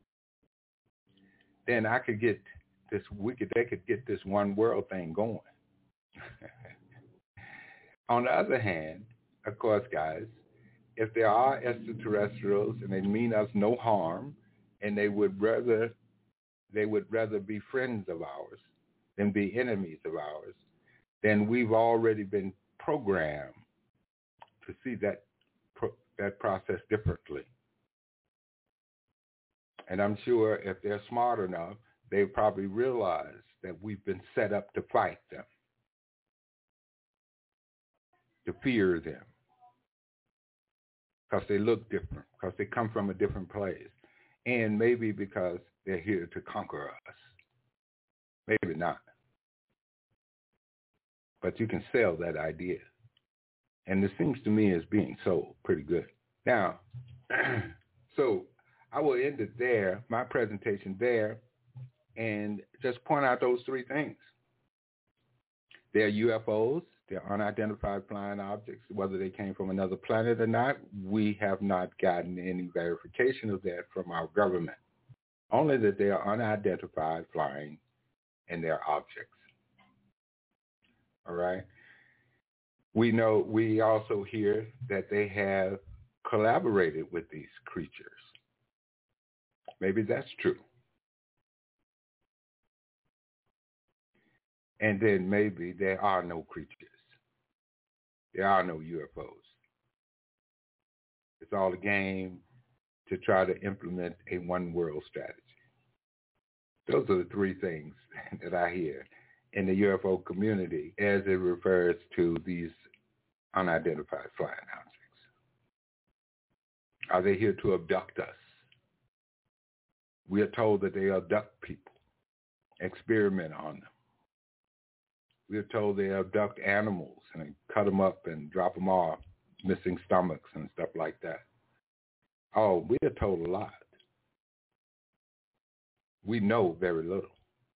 then I could get this, we could, they could get this one world thing going. On the other hand, of course, guys, if there are extraterrestrials and they mean us no harm, and they would rather they would rather be friends of ours than be enemies of ours, then we've already been programmed to see that pro- that process differently. And I'm sure if they're smart enough, they probably realize that we've been set up to fight them, to fear them, because they look different, because they come from a different place, and maybe because they're here to conquer us. Maybe not. But you can sell that idea. And it seems to me as being sold pretty good. Now, so I will end it there, my presentation there, and just point out those three things. They're U F Os. They're unidentified flying objects. Whether they came from another planet or not, we have not gotten any verification of that from our government. Only that they are unidentified flying and they're objects. All right? We know, we also hear that they have collaborated with these creatures. Maybe that's true. And then maybe there are no creatures. There are no U F Os. It's all a game to try to implement a one-world strategy. Those are the three things that I hear in the U F O community as it refers to these unidentified flying objects. Are they here to abduct us? We are told that they abduct people, experiment on them. We are told they abduct animals and cut them up and drop them off, missing stomachs and stuff like that. Oh, we are told a lot. We know very little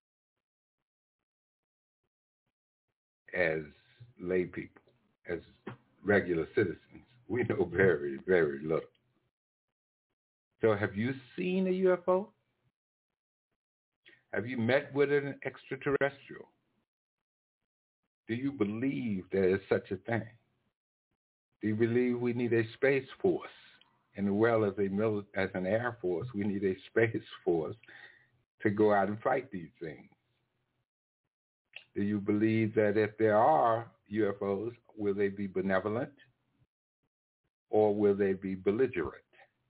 as lay people, as regular citizens. We know very, very little. So have you seen a U F O? Have you met with an extraterrestrial? Do you believe there is such a thing? Do you believe we need a space force? And well as a mil- as an air force, we need a space force to go out and fight these things? Do you believe that if there are U F Os, will they be benevolent or will they be belligerent?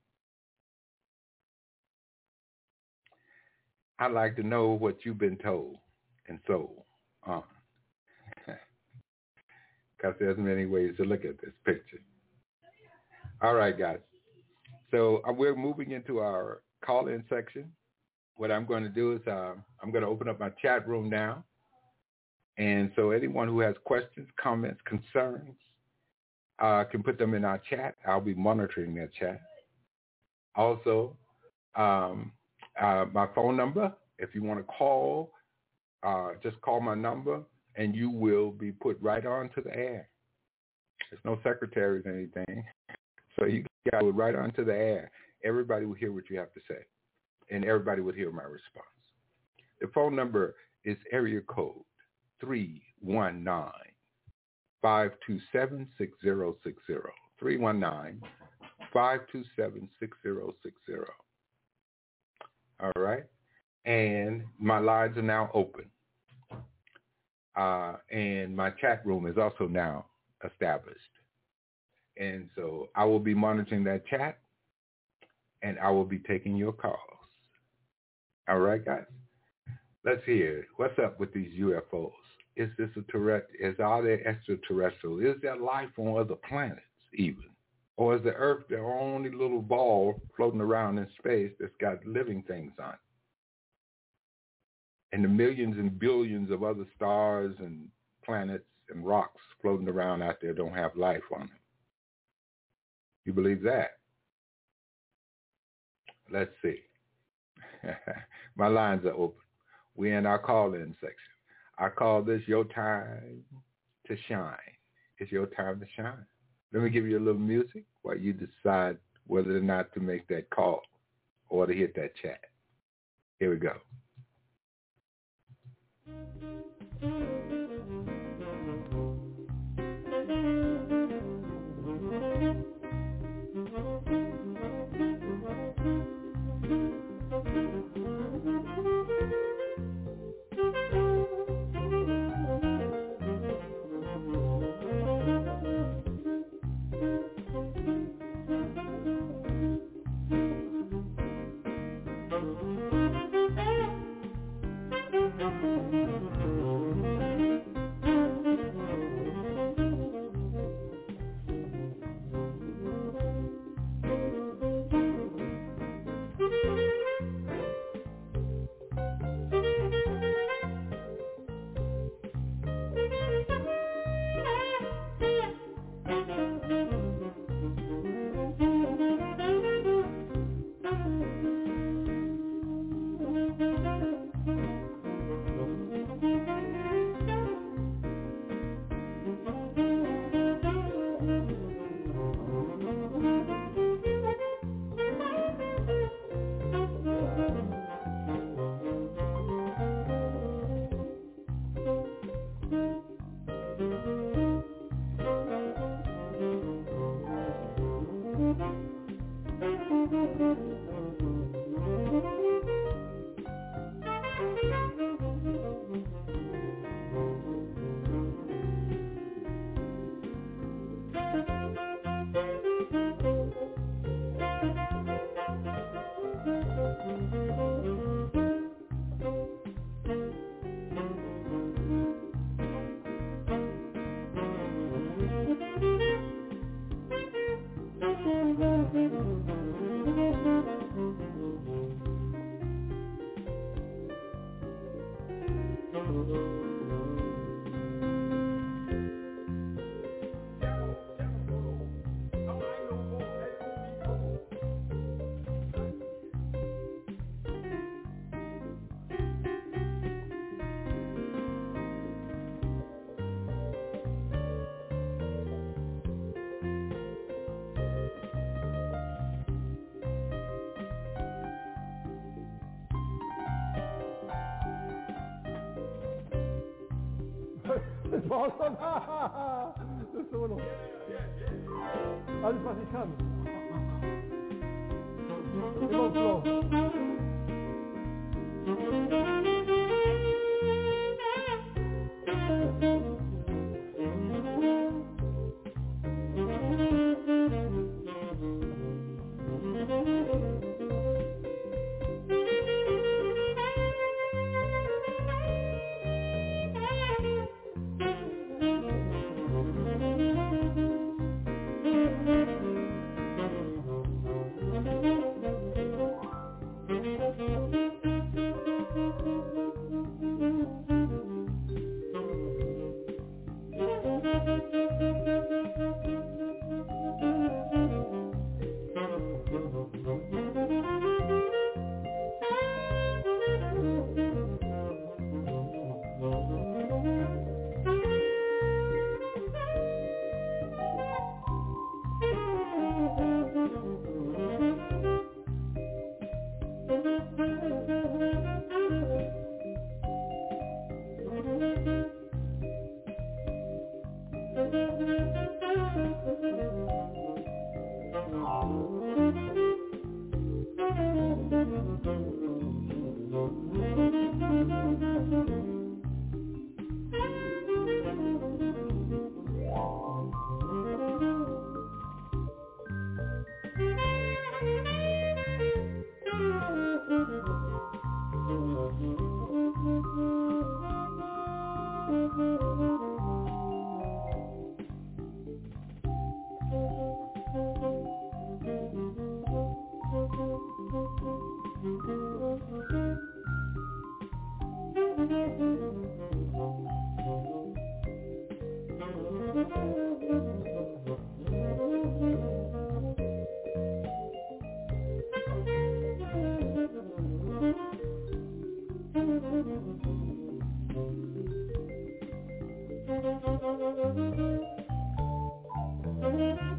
I'd like to know what you've been told and so on. Because there's many ways to look at this picture. All right, guys. So uh, we're moving into our call-in section. What I'm going to do is uh, I'm going to open up my chat room now. And so anyone who has questions, comments, concerns, uh, can put them in our chat. I'll be monitoring that chat. Also, um, uh, my phone number, if you want to call, uh, just call my number, and you will be put right onto the air. There's no secretaries or anything. So you got it right onto the air. Everybody will hear what you have to say, and everybody will hear my response. The phone number is area code three one nine, five two seven, six zero six zero. three one nine, five two seven, six zero six zero. All right? And my lines are now open. Uh, and my chat room is also now established. And so I will be monitoring that chat, and I will be taking your calls. All right, guys? Let's hear it. What's up with these U F Os? Is this a terrest- is are there extraterrestrial? Is there life on other planets even? Or is the Earth the only little ball floating around in space that's got living things on it? And the millions and billions of other stars and planets and rocks floating around out there don't have life on them. You believe that? Let's see. My lines are open. We're in our call-in section. I call this your time to shine. It's your time to shine. Let me give you a little music while you decide whether or not to make that call or to hit that chat. Here we go. Das war's dann. Das ist immer noch. Alles, was ich kann. Immer auf Blau.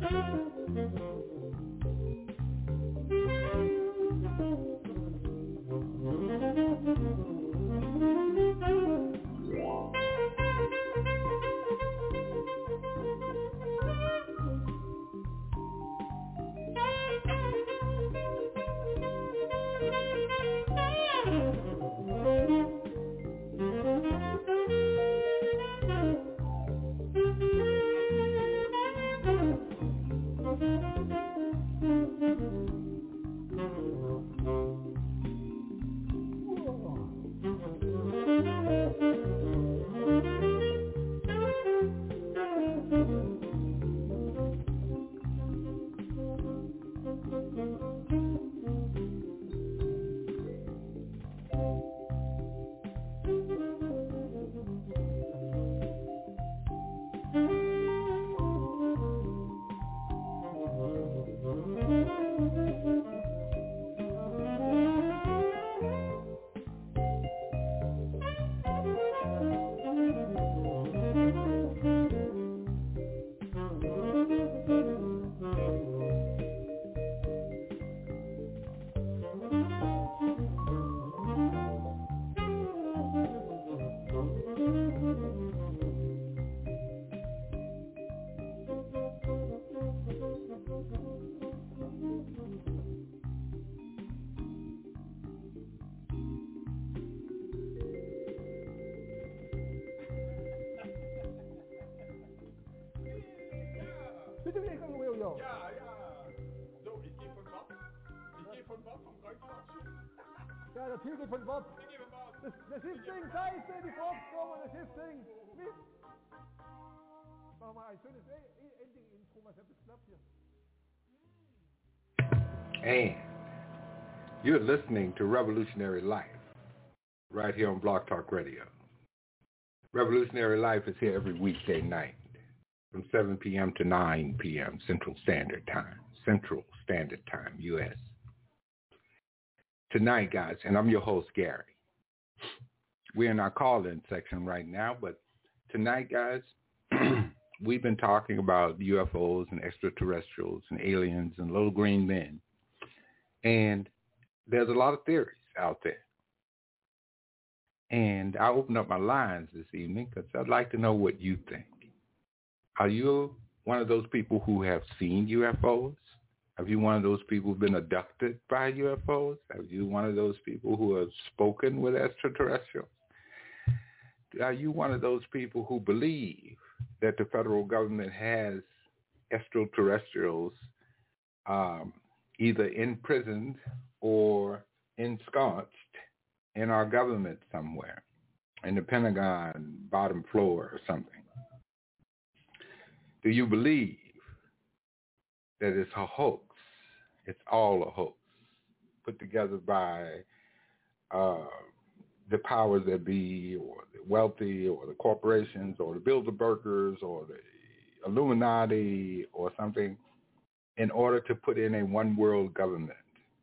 Bitte weer gaan we jou. Ja, ja. Zo, ik geef van wat? Ik geef van wat van Kruidvaartje? Ja, natuurlijk van wat. Ik geef van wat. De, de Schifting, Scheiße, die Volkskommen, de Schifting. Mist. Mach mal ein schönes Ending-Intro, was hat das klappt hier? And you're listening to Revolutionary Life right here on Blog Talk Radio. Revolutionary Life is here every weekday night from seven p.m. to nine p.m. Central Standard Time. Central Standard Time, U S Tonight, guys, and I'm your host, Gary. We're in our call-in section right now, but tonight, guys, we've been talking about U F Os and extraterrestrials and aliens and little green men. And there's a lot of theories out there. And I opened up my lines this evening because I'd like to know what you think. Are you one of those people who have seen U F Os? Have you one of those people who've been abducted by U F Os? Have you one of those people who have spoken with extraterrestrials? Are you one of those people who believe that the federal government has extraterrestrials um, either imprisoned or ensconced in our government somewhere, in the Pentagon bottom floor or something? Do you believe that it's a hoax? It's all a hoax put together by uh, the powers that be, or the wealthy, or the corporations, or the Bilderbergers, or the Illuminati, or something, in order to put in a one-world government?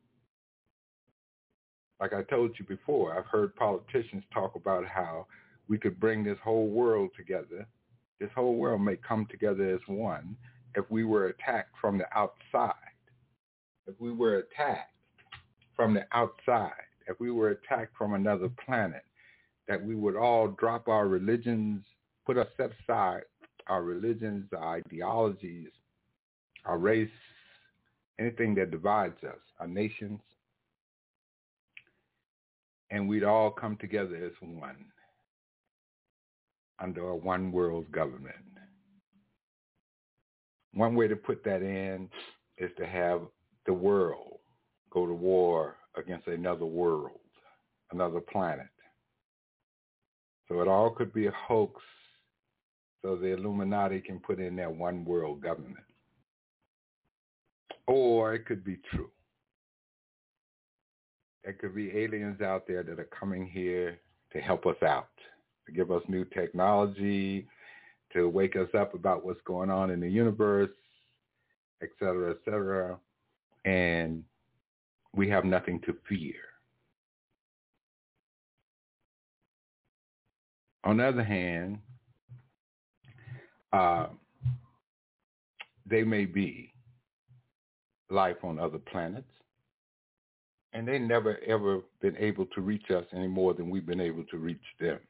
Like I told you before, I've heard politicians talk about how we could bring this whole world together. This whole world may come together as one if we were attacked from the outside. If we were attacked from the outside, if we were attacked from another planet, that we would all drop our religions, put us set aside our religions, our ideologies, our race, anything that divides us, our nations, and we'd all come together as one under a one world government. One way to put that in is to have the world go to war against another world, another planet. So it all could be a hoax so the Illuminati can put in their one world government. Or it could be true. There could be aliens out there that are coming here to help us out, to give us new technology, to wake us up about what's going on in the universe, et cetera, et cetera. And we have nothing to fear. On the other hand, uh, they may be life on other planets, and they never ever been able to reach us any more than we've been able to reach them.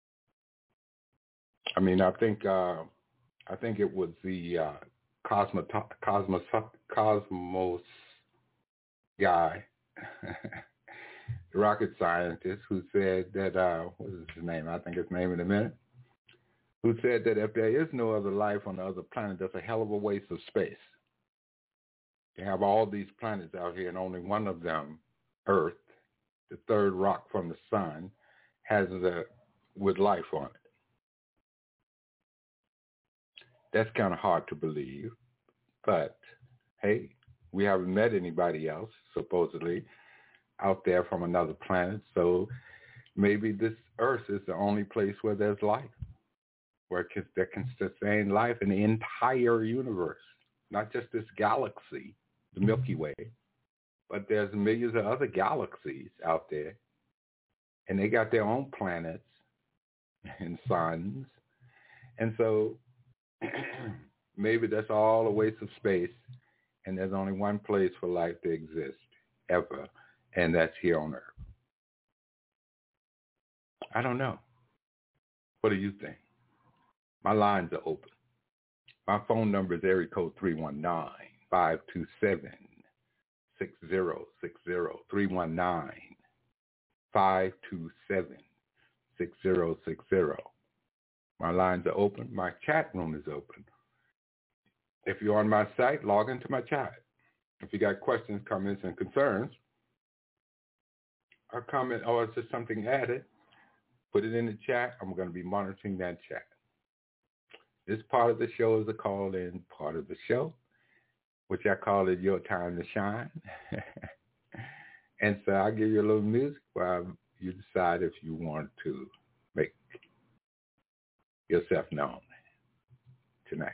I mean, I think uh, I think it was the uh, Cosmos Cosmos Cosmos guy, the rocket scientist, who said that uh, what is his name? I think his name in a minute. Who said that if there is no other life on the other planet, that's a hell of a waste of space. You have all these planets out here, and only one of them, Earth, the third rock from the sun, has a with life on it. That's kind of hard to believe, but hey, we haven't met anybody else, supposedly, out there from another planet, so maybe this Earth is the only place where there's life, where it can, that can sustain life in the entire universe, not just this galaxy, the Milky Way, but there's millions of other galaxies out there, and they got their own planets and suns, and so maybe that's all a waste of space, and there's only one place for life to exist ever, and that's here on Earth. I don't know. What do you think? My lines are open. My phone number is area code three one nine, five two seven, six zero six zero, three one nine, five two seven, six zero six zero. My lines are open. My chat room is open. If you're on my site, log into my chat. If you got questions, comments, and concerns, or comment, or it's just something added, put it in the chat. I'm going to be monitoring that chat. This part of the show is a call-in part of the show, which I call it Your Time to Shine. And so I'll give you a little music while you decide if you want to make yourself known tonight.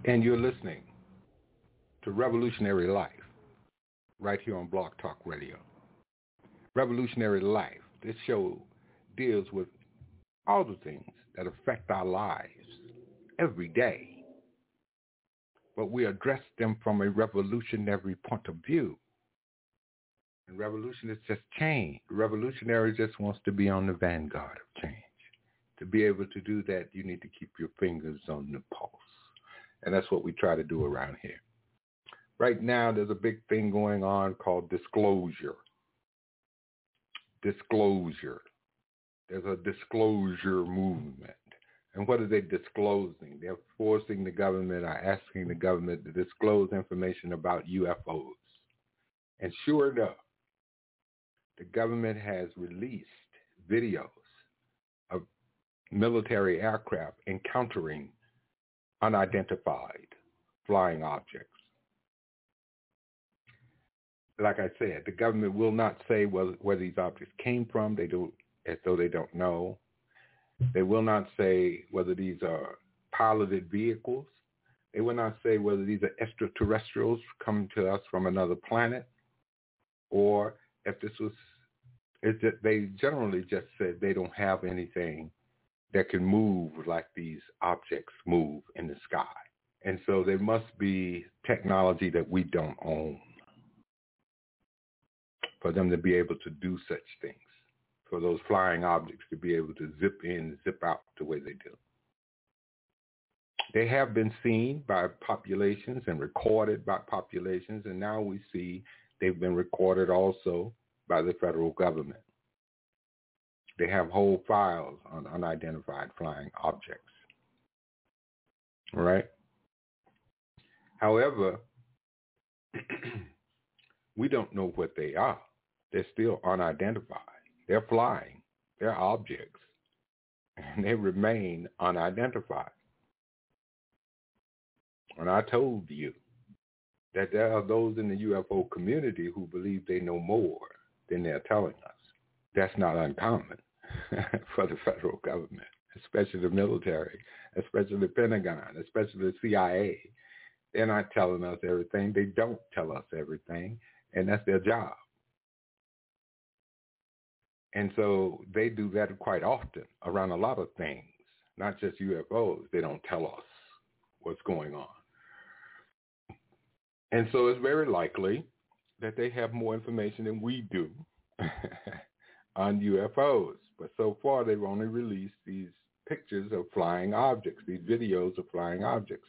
And you're listening to Revolutionary Life right here on Blog Talk Radio. Revolutionary Life, this show deals with all the things that affect our lives every day, but we address them from a revolutionary point of view. And revolution is just change. Revolutionary just wants to be on the vanguard of change. To be able to do that, you need to keep your fingers on the pulse. And that's what we try to do around here. Right now, there's a big thing going on called disclosure. Disclosure. There's a disclosure movement. And what are they disclosing? They're forcing the government or asking the government to disclose information about U F Os. And sure enough, the government has released videos of military aircraft encountering unidentified flying objects. Like I said, the government will not say where, where these objects came from. They do as though they don't know. They will not say whether these are piloted vehicles. They will not say whether these are extraterrestrials coming to us from another planet, or if this was, it's just, they generally just said they don't have anything that can move like these objects move in the sky. And so there must be technology that we don't own for them to be able to do such things, for those flying objects to be able to zip in, zip out the way they do. They have been seen by populations and recorded by populations, and now we see they've been recorded also by the federal government. They have whole files on unidentified flying objects. All right? However, we don't know what they are. They're still unidentified. They're flying. They're objects. And they remain unidentified. And I told you that there are those in the U F O community who believe they know more than they're telling us. That's not uncommon for the federal government, especially the military, especially the Pentagon, especially the C I A. They're not telling us everything. They don't tell us everything, and that's their job. And so they do that quite often around a lot of things, not just U F Os. They don't tell us what's going on. And so it's very likely that they have more information than we do on U F Os. But so far, they've only released these pictures of flying objects, these videos of flying objects.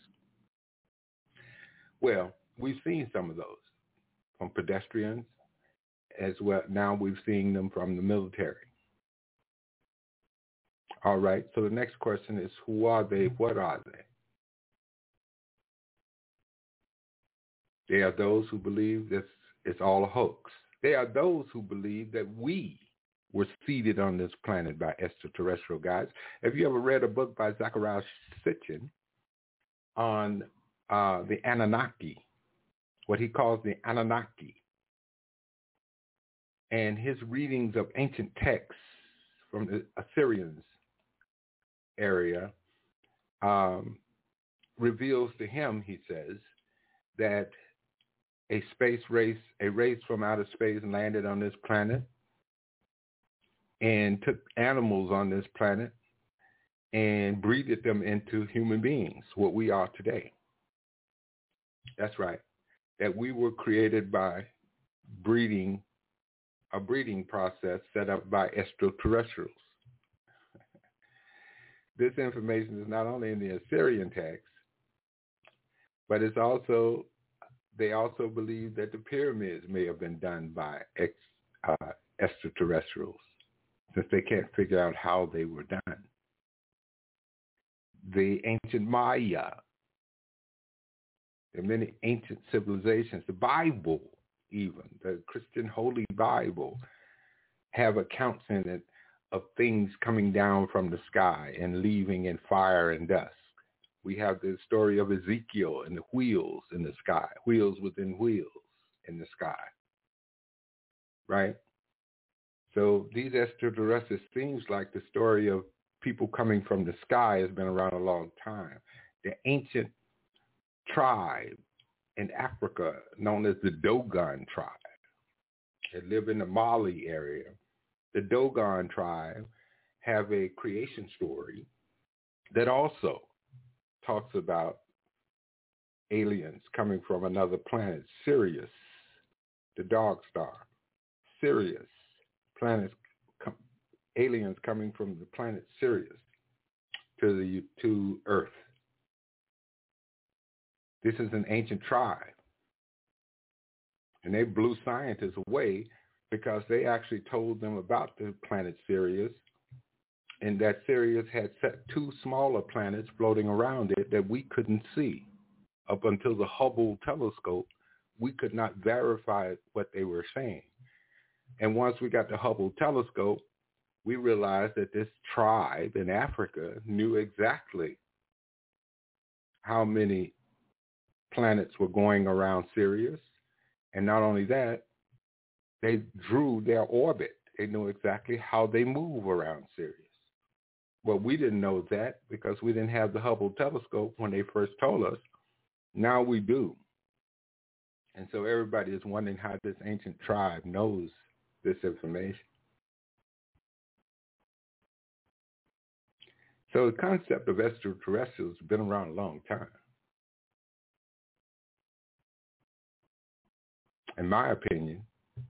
Well, we've seen some of those from pedestrians as well. Now we've seen them from the military. All right, so the next question is, who are they? What are they? They are those who believe this it's all a hoax. They are those who believe that we were seeded on this planet by extraterrestrial guys. Have you ever read a book by Zecharia Sitchin on uh, the Anunnaki, what he calls the Anunnaki, and his readings of ancient texts from the Assyrians area um, reveals to him, he says, that a space race, a race from outer space landed on this planet and took animals on this planet and breeded them into human beings, what we are today. That's right. That we were created by breeding, a breeding process set up by extraterrestrials. This information is not only in the Assyrian text, but it's also, they also believe that the pyramids may have been done by ex, uh, extraterrestrials, since they can't figure out how they were done. The ancient Maya, there are many ancient civilizations, the Bible even, the Christian Holy Bible, have accounts in it of things coming down from the sky and leaving in fire and dust. We have the story of Ezekiel and the wheels in the sky, wheels within wheels in the sky, right? So these extraterrestrials seems like the story of people coming from the sky has been around a long time. The ancient tribe in Africa known as the Dogon tribe. They live in the Mali area. The Dogon tribe have a creation story that also talks about aliens coming from another planet, Sirius, the dog star. Sirius, planets, com, aliens coming from the planet Sirius to the to Earth. This is an ancient tribe, and they blew scientists away because they actually told them about the planet Sirius, and that Sirius had set two smaller planets floating around it that we couldn't see. Up until the Hubble telescope, we could not verify what they were saying. And once we got the Hubble telescope, we realized that this tribe in Africa knew exactly how many planets were going around Sirius. And not only that, they drew their orbit. They knew exactly how they move around Sirius. Well, we didn't know that because we didn't have the Hubble telescope when they first told us. Now we do. And so everybody is wondering how this ancient tribe knows this information. So the concept of extraterrestrials has been around a long time. In my opinion,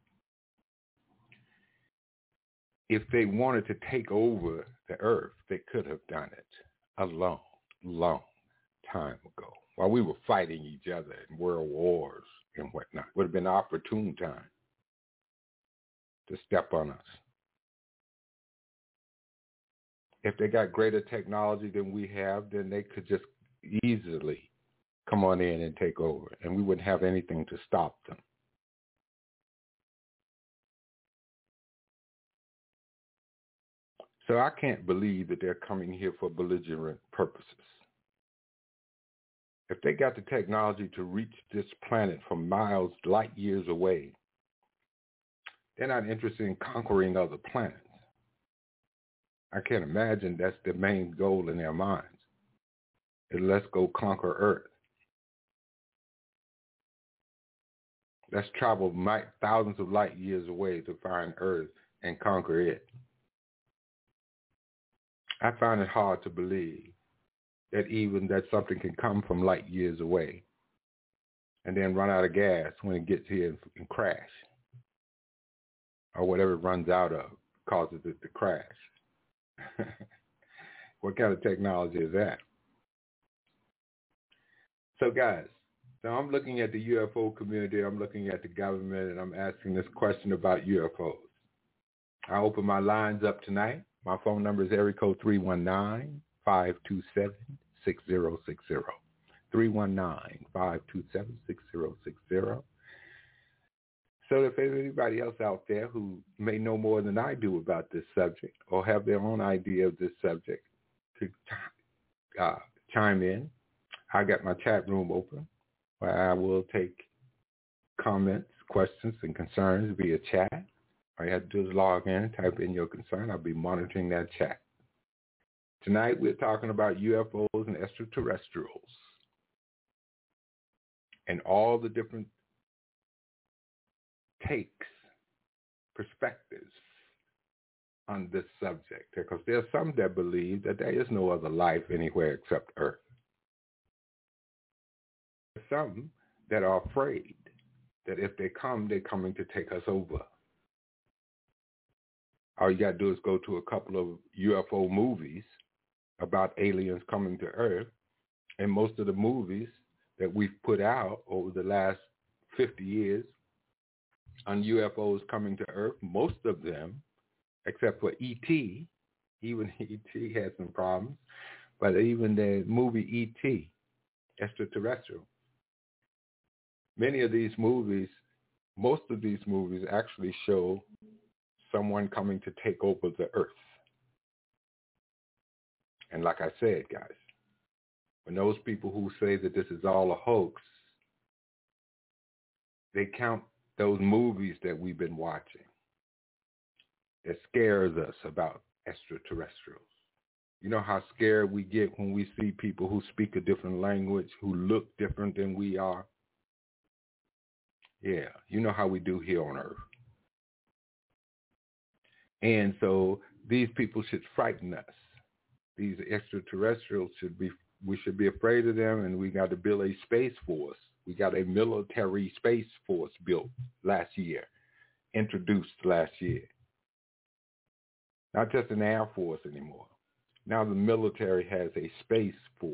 if they wanted to take over the earth, they could have done it a long, long time ago. While we were fighting each other in world wars and whatnot, would have been an opportune time to step on us. If they got greater technology than we have, then they could just easily come on in and take over, and we wouldn't have anything to stop them. So I can't believe that they're coming here for belligerent purposes. If they got the technology to reach this planet from miles, light years away, they're not interested in conquering other planets. I can't imagine that's the main goal in their minds. Is let's go conquer Earth. Let's travel might, thousands of light years away to find Earth and conquer it. I find it hard to believe that even that something can come from light years away and then run out of gas when it gets here and, and crash, or whatever it runs out of causes it to crash. What kind of technology is that? So guys, so I'm looking at the U F O community, I'm looking at the government, and I'm asking this question about U F Os. I open my lines up tonight. My phone number is area code three one nine, five two seven, six zero six zero. three one nine, five two seven, six zero six zero. So if there's anybody else out there who may know more than I do about this subject or have their own idea of this subject, to uh, chime in. I got my chat room open where I will take comments, questions, and concerns via chat. All you have to do is log in, type in your concern. I'll be monitoring that chat. Tonight we're talking about U F Os and extraterrestrials and all the different takes, perspectives on this subject, because there are some that believe that there is no other life anywhere except Earth. Some that are afraid that if they come, they're coming to take us over. All you got to do is go to a couple of U F O movies about aliens coming to Earth, and most of the movies that we've put out over the last fifty years on U F Os coming to Earth, most of them, except for E T, even E T had some problems, but even the movie E T, extraterrestrial, many of these movies, most of these movies actually show someone coming to take over the Earth. And like I said, guys, when those people who say that this is all a hoax, they count those movies that we've been watching that scares us about extraterrestrials. You know how scared we get when we see people who speak a different language, who look different than we are? Yeah, you know how we do here on Earth. And so these people should frighten us. These extraterrestrials should be, we should be afraid of them, and we got to build a space force. We got a military space force built last year, introduced last year. Not just an air force anymore. Now the military has a space force.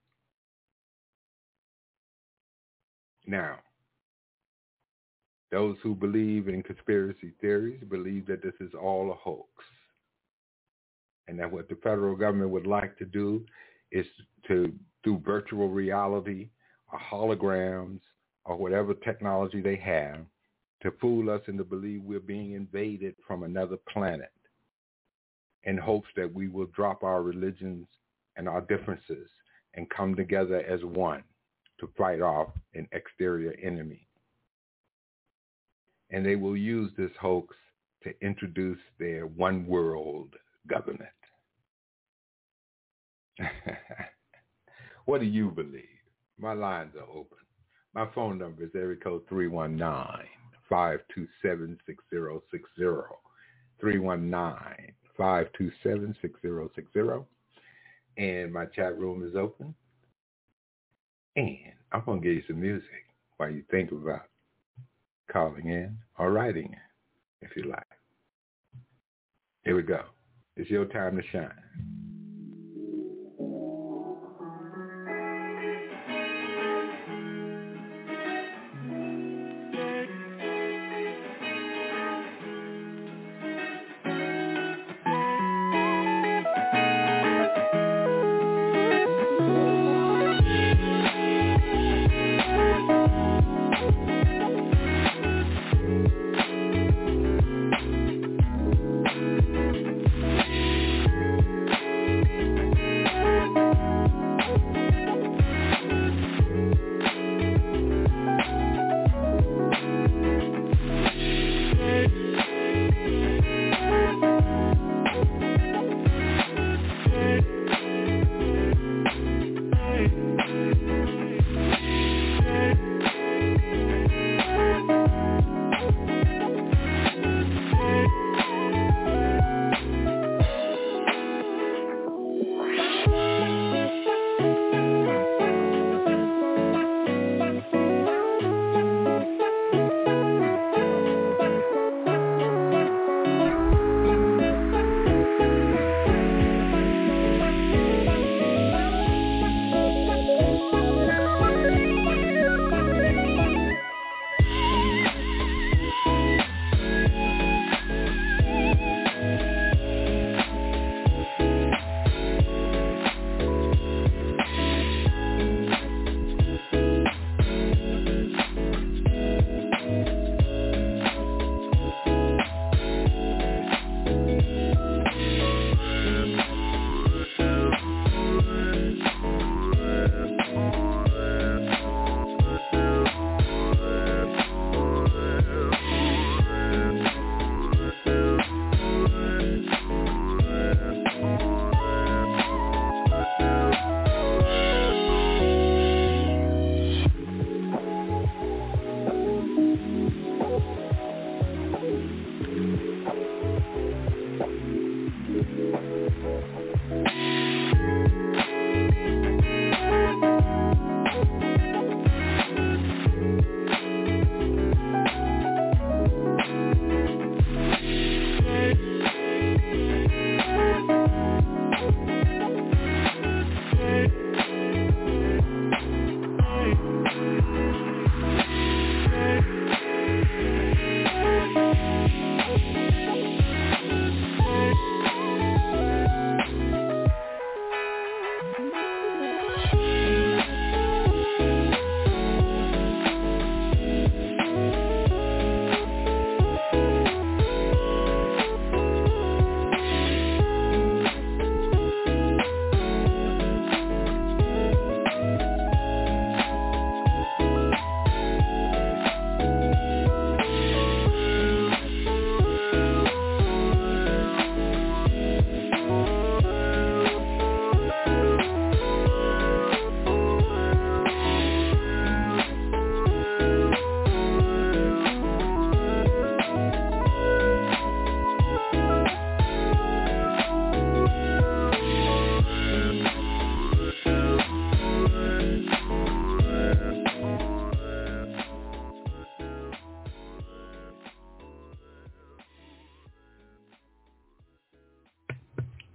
Now, those who believe in conspiracy theories believe that this is all a hoax, and that what the federal government would like to do is to do virtual reality or holograms or whatever technology they have to fool us into believe we're being invaded from another planet, in hopes that we will drop our religions and our differences and come together as one to fight off an exterior enemy. And they will use this hoax to introduce their one world government. What do you believe? My lines are open. My phone number is area code three one nine, five two seven, six zero six zero. three one nine, five two seven, six zero six zero. And my chat room is open. And I'm going to give you some music while you think about calling in or writing in, if you like. Here we go. It's your time to shine.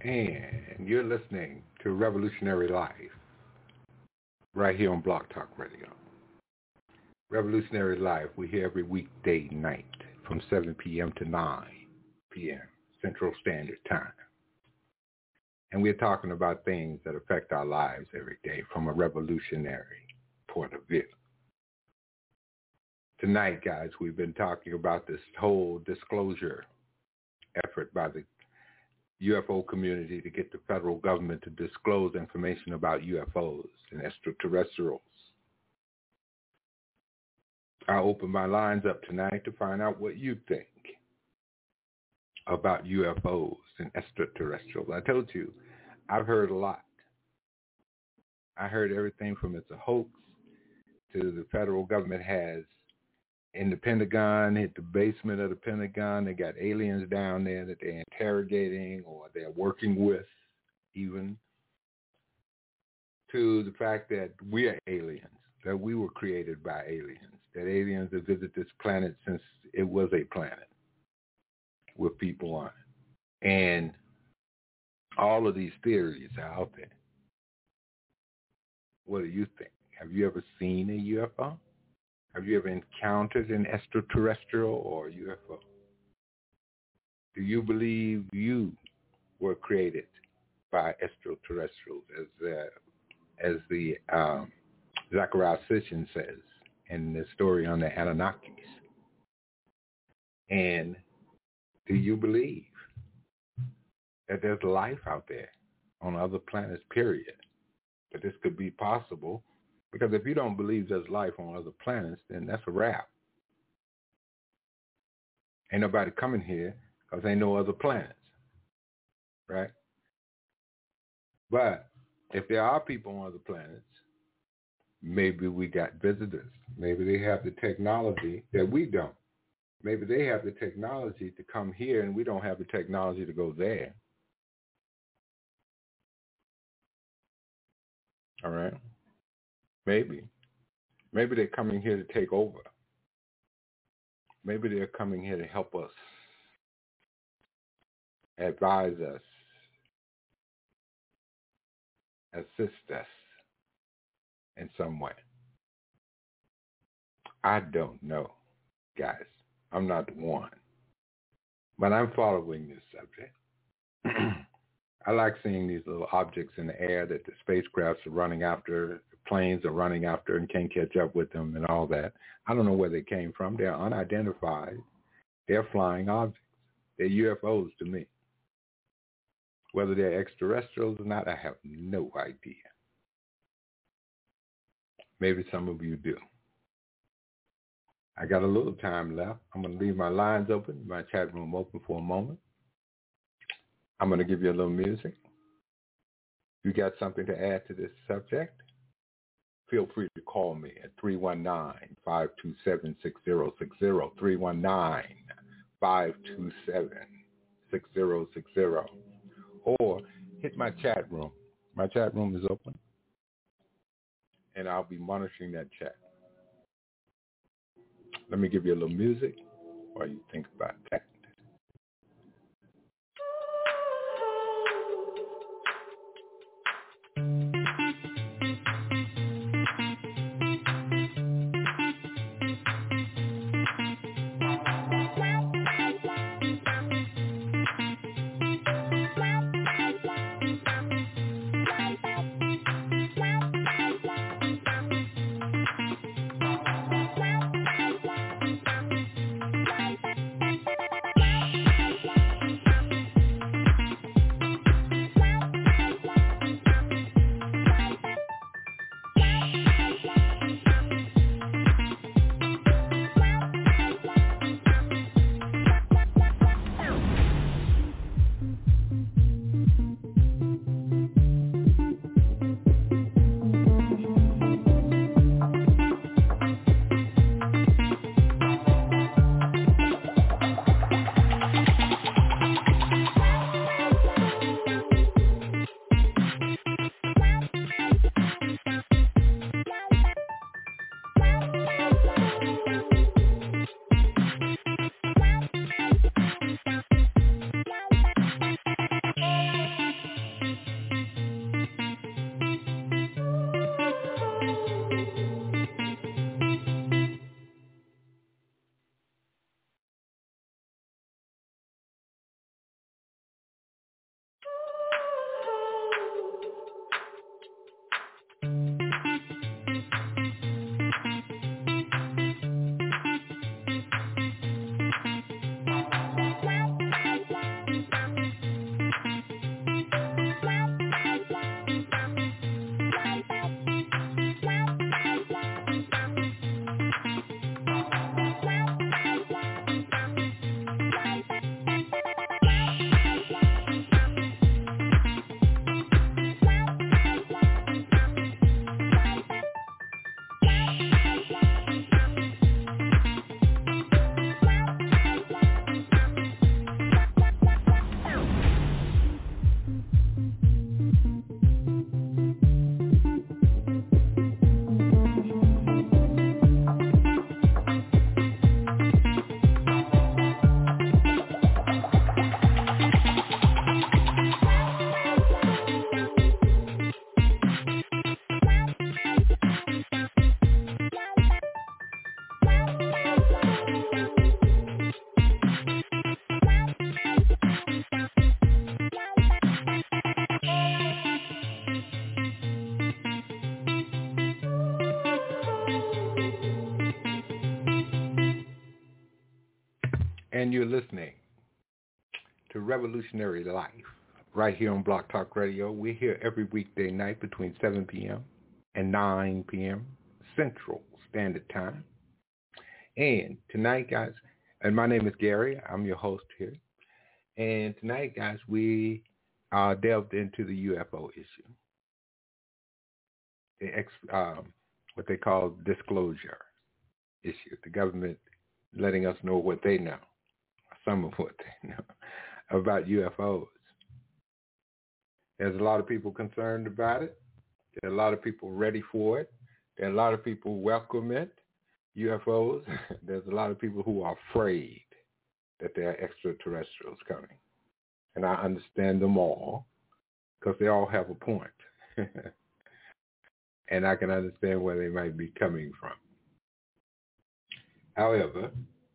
And you're listening to Revolutionary Life right here on Blog Talk Radio. Revolutionary Life, we're here every weekday night from seven p.m. to nine p.m. Central Standard Time. And we're talking about things that affect our lives every day from a revolutionary point of view. Tonight, guys, we've been talking about this whole disclosure effort by the U F O community to get the federal government to disclose information about U F Os and extraterrestrials. I'll open my lines up tonight to find out what you think about U F Os and extraterrestrials. I told you, I've heard a lot. I heard everything from it's a hoax to the federal government has in the Pentagon, hit the basement of the Pentagon. They got aliens down there that they're interrogating or they're working with even, to the fact that we are aliens, that we were created by aliens, that aliens have visited this planet since it was a planet with people on it. And all of these theories are out there. What do you think? Have you ever seen a U F O? Have you ever encountered an extraterrestrial or U F O? Do you believe you were created by extraterrestrials, as uh, as the um, Zecharia Sitchin says in the story on the Anunnakis? And do you believe that there's life out there on other planets, period? That this could be possible? Because if you don't believe there's life on other planets, then that's a wrap. Ain't nobody coming here because ain't no other planets, right? But if there are people on other planets, maybe we got visitors. Maybe they have the technology that we don't. Maybe they have the technology to come here and we don't have the technology to go there. All right? Maybe. Maybe they're coming here to take over. Maybe they're coming here to help us, advise us, assist us in some way. I don't know, guys. I'm not the one. But I'm following this subject. I like seeing these little objects in the air that the spacecrafts are running after, the planes are running after and can't catch up with them and all that. I don't know where they came from. They're unidentified. They're flying objects. They're U F Os to me. Whether they're extraterrestrials or not, I have no idea. Maybe some of you do. I got a little time left. I'm going to leave my lines open, my chat room open for a moment. I'm going to give you a little music. If you got something to add to this subject, feel free to call me at three one nine, five two seven, six zero six zero, three one nine, five two seven, six zero six zero, or hit my chat room. My chat room is open, and I'll be monitoring that chat. Let me give you a little music while you think about that. and you're listening to Revolutionary Life right here on Blog Talk Radio. We're here every weekday night between seven p.m. and nine p.m. Central Standard Time. And tonight, guys, and my name is Gary. I'm your host here. And tonight, guys, we uh, delved into the U F O issue, the ex, um, what they call disclosure issue, the government letting us know what they know, some of what they know about U F Os. There's a lot of people concerned about it. There are a lot of people ready for it. There are a lot of people welcome it, U F Os. There's a lot of people who are afraid that there are extraterrestrials coming. And I understand them all because they all have a point. And I can understand where they might be coming from. However,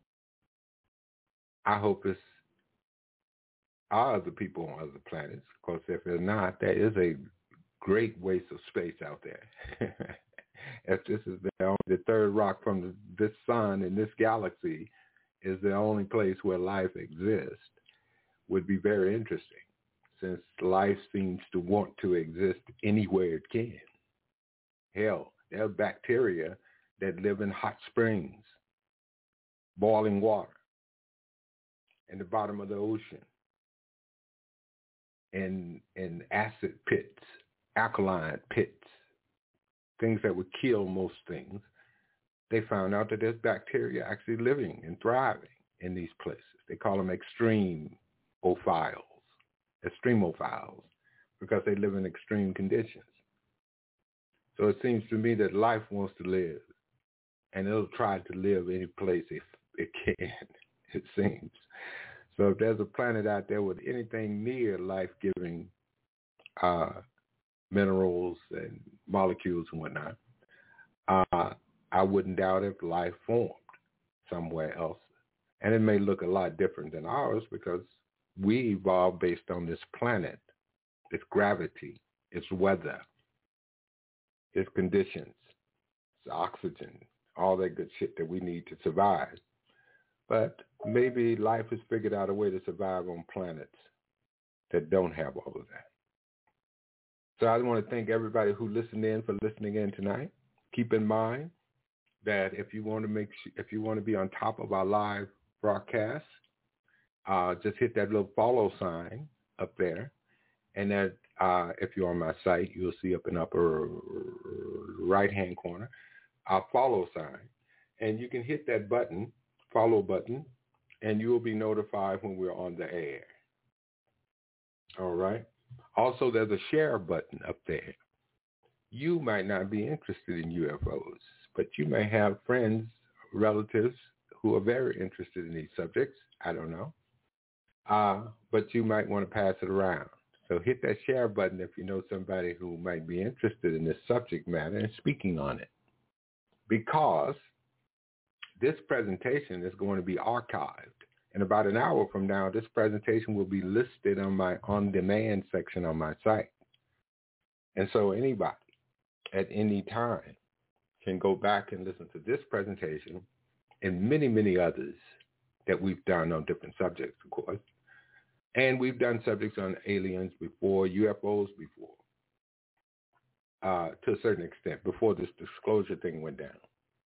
I hope it's are other people on other planets, because if they're not, there is a great waste of space out there. If this is the, only, the third rock from the, this sun in this galaxy is the only place where life exists, would be very interesting, since life seems to want to exist anywhere it can. Hell, there are bacteria that live in hot springs, boiling water, in the bottom of the ocean, in, in acid pits, alkaline pits, things that would kill most things. They found out that there's bacteria actually living and thriving in these places. They call them extremophiles, extremophiles, because they live in extreme conditions. So it seems to me that life wants to live, and it'll try to live any place if it can, it seems. So if there's a planet out there with anything near life-giving uh, minerals and molecules and whatnot, uh, I wouldn't doubt if life formed somewhere else. And it may look a lot different than ours because we evolved based on this planet, its gravity, its weather, its conditions, its oxygen, all that good shit that we need to survive. But maybe life has figured out a way to survive on planets that don't have all of that. So I want to thank everybody who listened in for listening in tonight. Keep in mind that if you want to make if you want to be on top of our live broadcast, uh, just hit that little follow sign up there, and that uh, if you're on my site, you'll see up in the upper right hand corner our follow sign, and you can hit that button, follow button, and you will be notified when we're on the air. All right. Also, there's a share button up there. You might not be interested in U F Os, but you may have friends, relatives who are very interested in these subjects. I don't know. Uh, but you might want to pass it around. So hit that share button if you know somebody who might be interested in this subject matter and speaking on it. Because this presentation is going to be archived. In about an hour from now, this presentation will be listed on my on-demand section on my site. And so anybody at any time can go back and listen to this presentation and many, many others that we've done on different subjects, of course. And we've done subjects on aliens before, U F Os before, uh, to a certain extent, before this disclosure thing went down.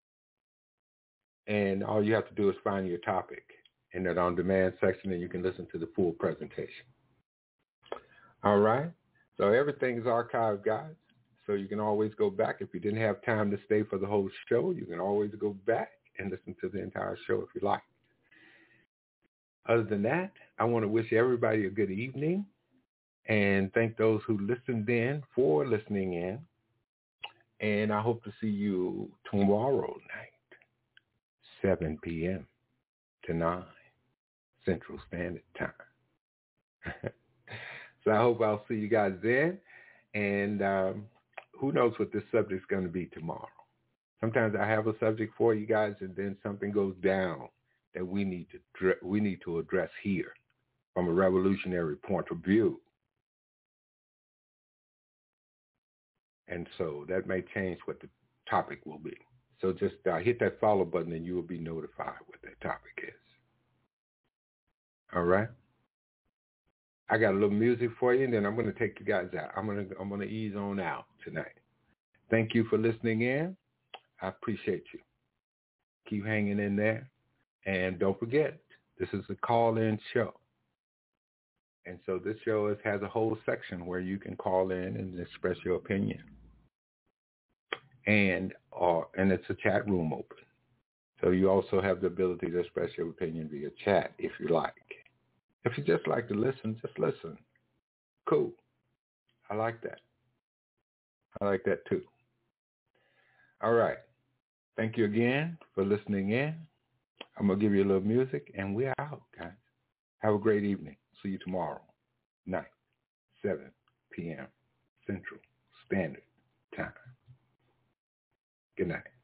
And all you have to do is find your topic in that on-demand section, and you can listen to the full presentation. All right? So everything is archived, guys. So you can always go back. If you didn't have time to stay for the whole show, you can always go back and listen to the entire show if you like. Other than that, I want to wish everybody a good evening and thank those who listened in for listening in. And I hope to see you tomorrow night, seven p.m. to nine Central Standard Time. So I hope I'll see you guys then. And um, who knows what this subject's going to be tomorrow. Sometimes I have a subject for you guys, and then something goes down that we need to we need to address here from a revolutionary point of view. And so that may change what the topic will be. So just uh, hit that follow button and you will be notified what that topic is. All right. I got a little music for you, and then I'm going to take you guys out. I'm going to I'm going to ease on out tonight. Thank you for listening in. I appreciate you. Keep hanging in there, and don't forget, this is a call-in show. And so this show is, has a whole section where you can call in and express your opinion. And uh, and it's a chat room open. So you also have the ability to express your opinion via chat if you like. If you just like to listen, just listen. Cool. I like that. I like that too. All right. Thank you again for listening in. I'm going to give you a little music, and we're out, guys. Have a great evening. See you tomorrow night, seven p.m. Central Standard Time. Good night.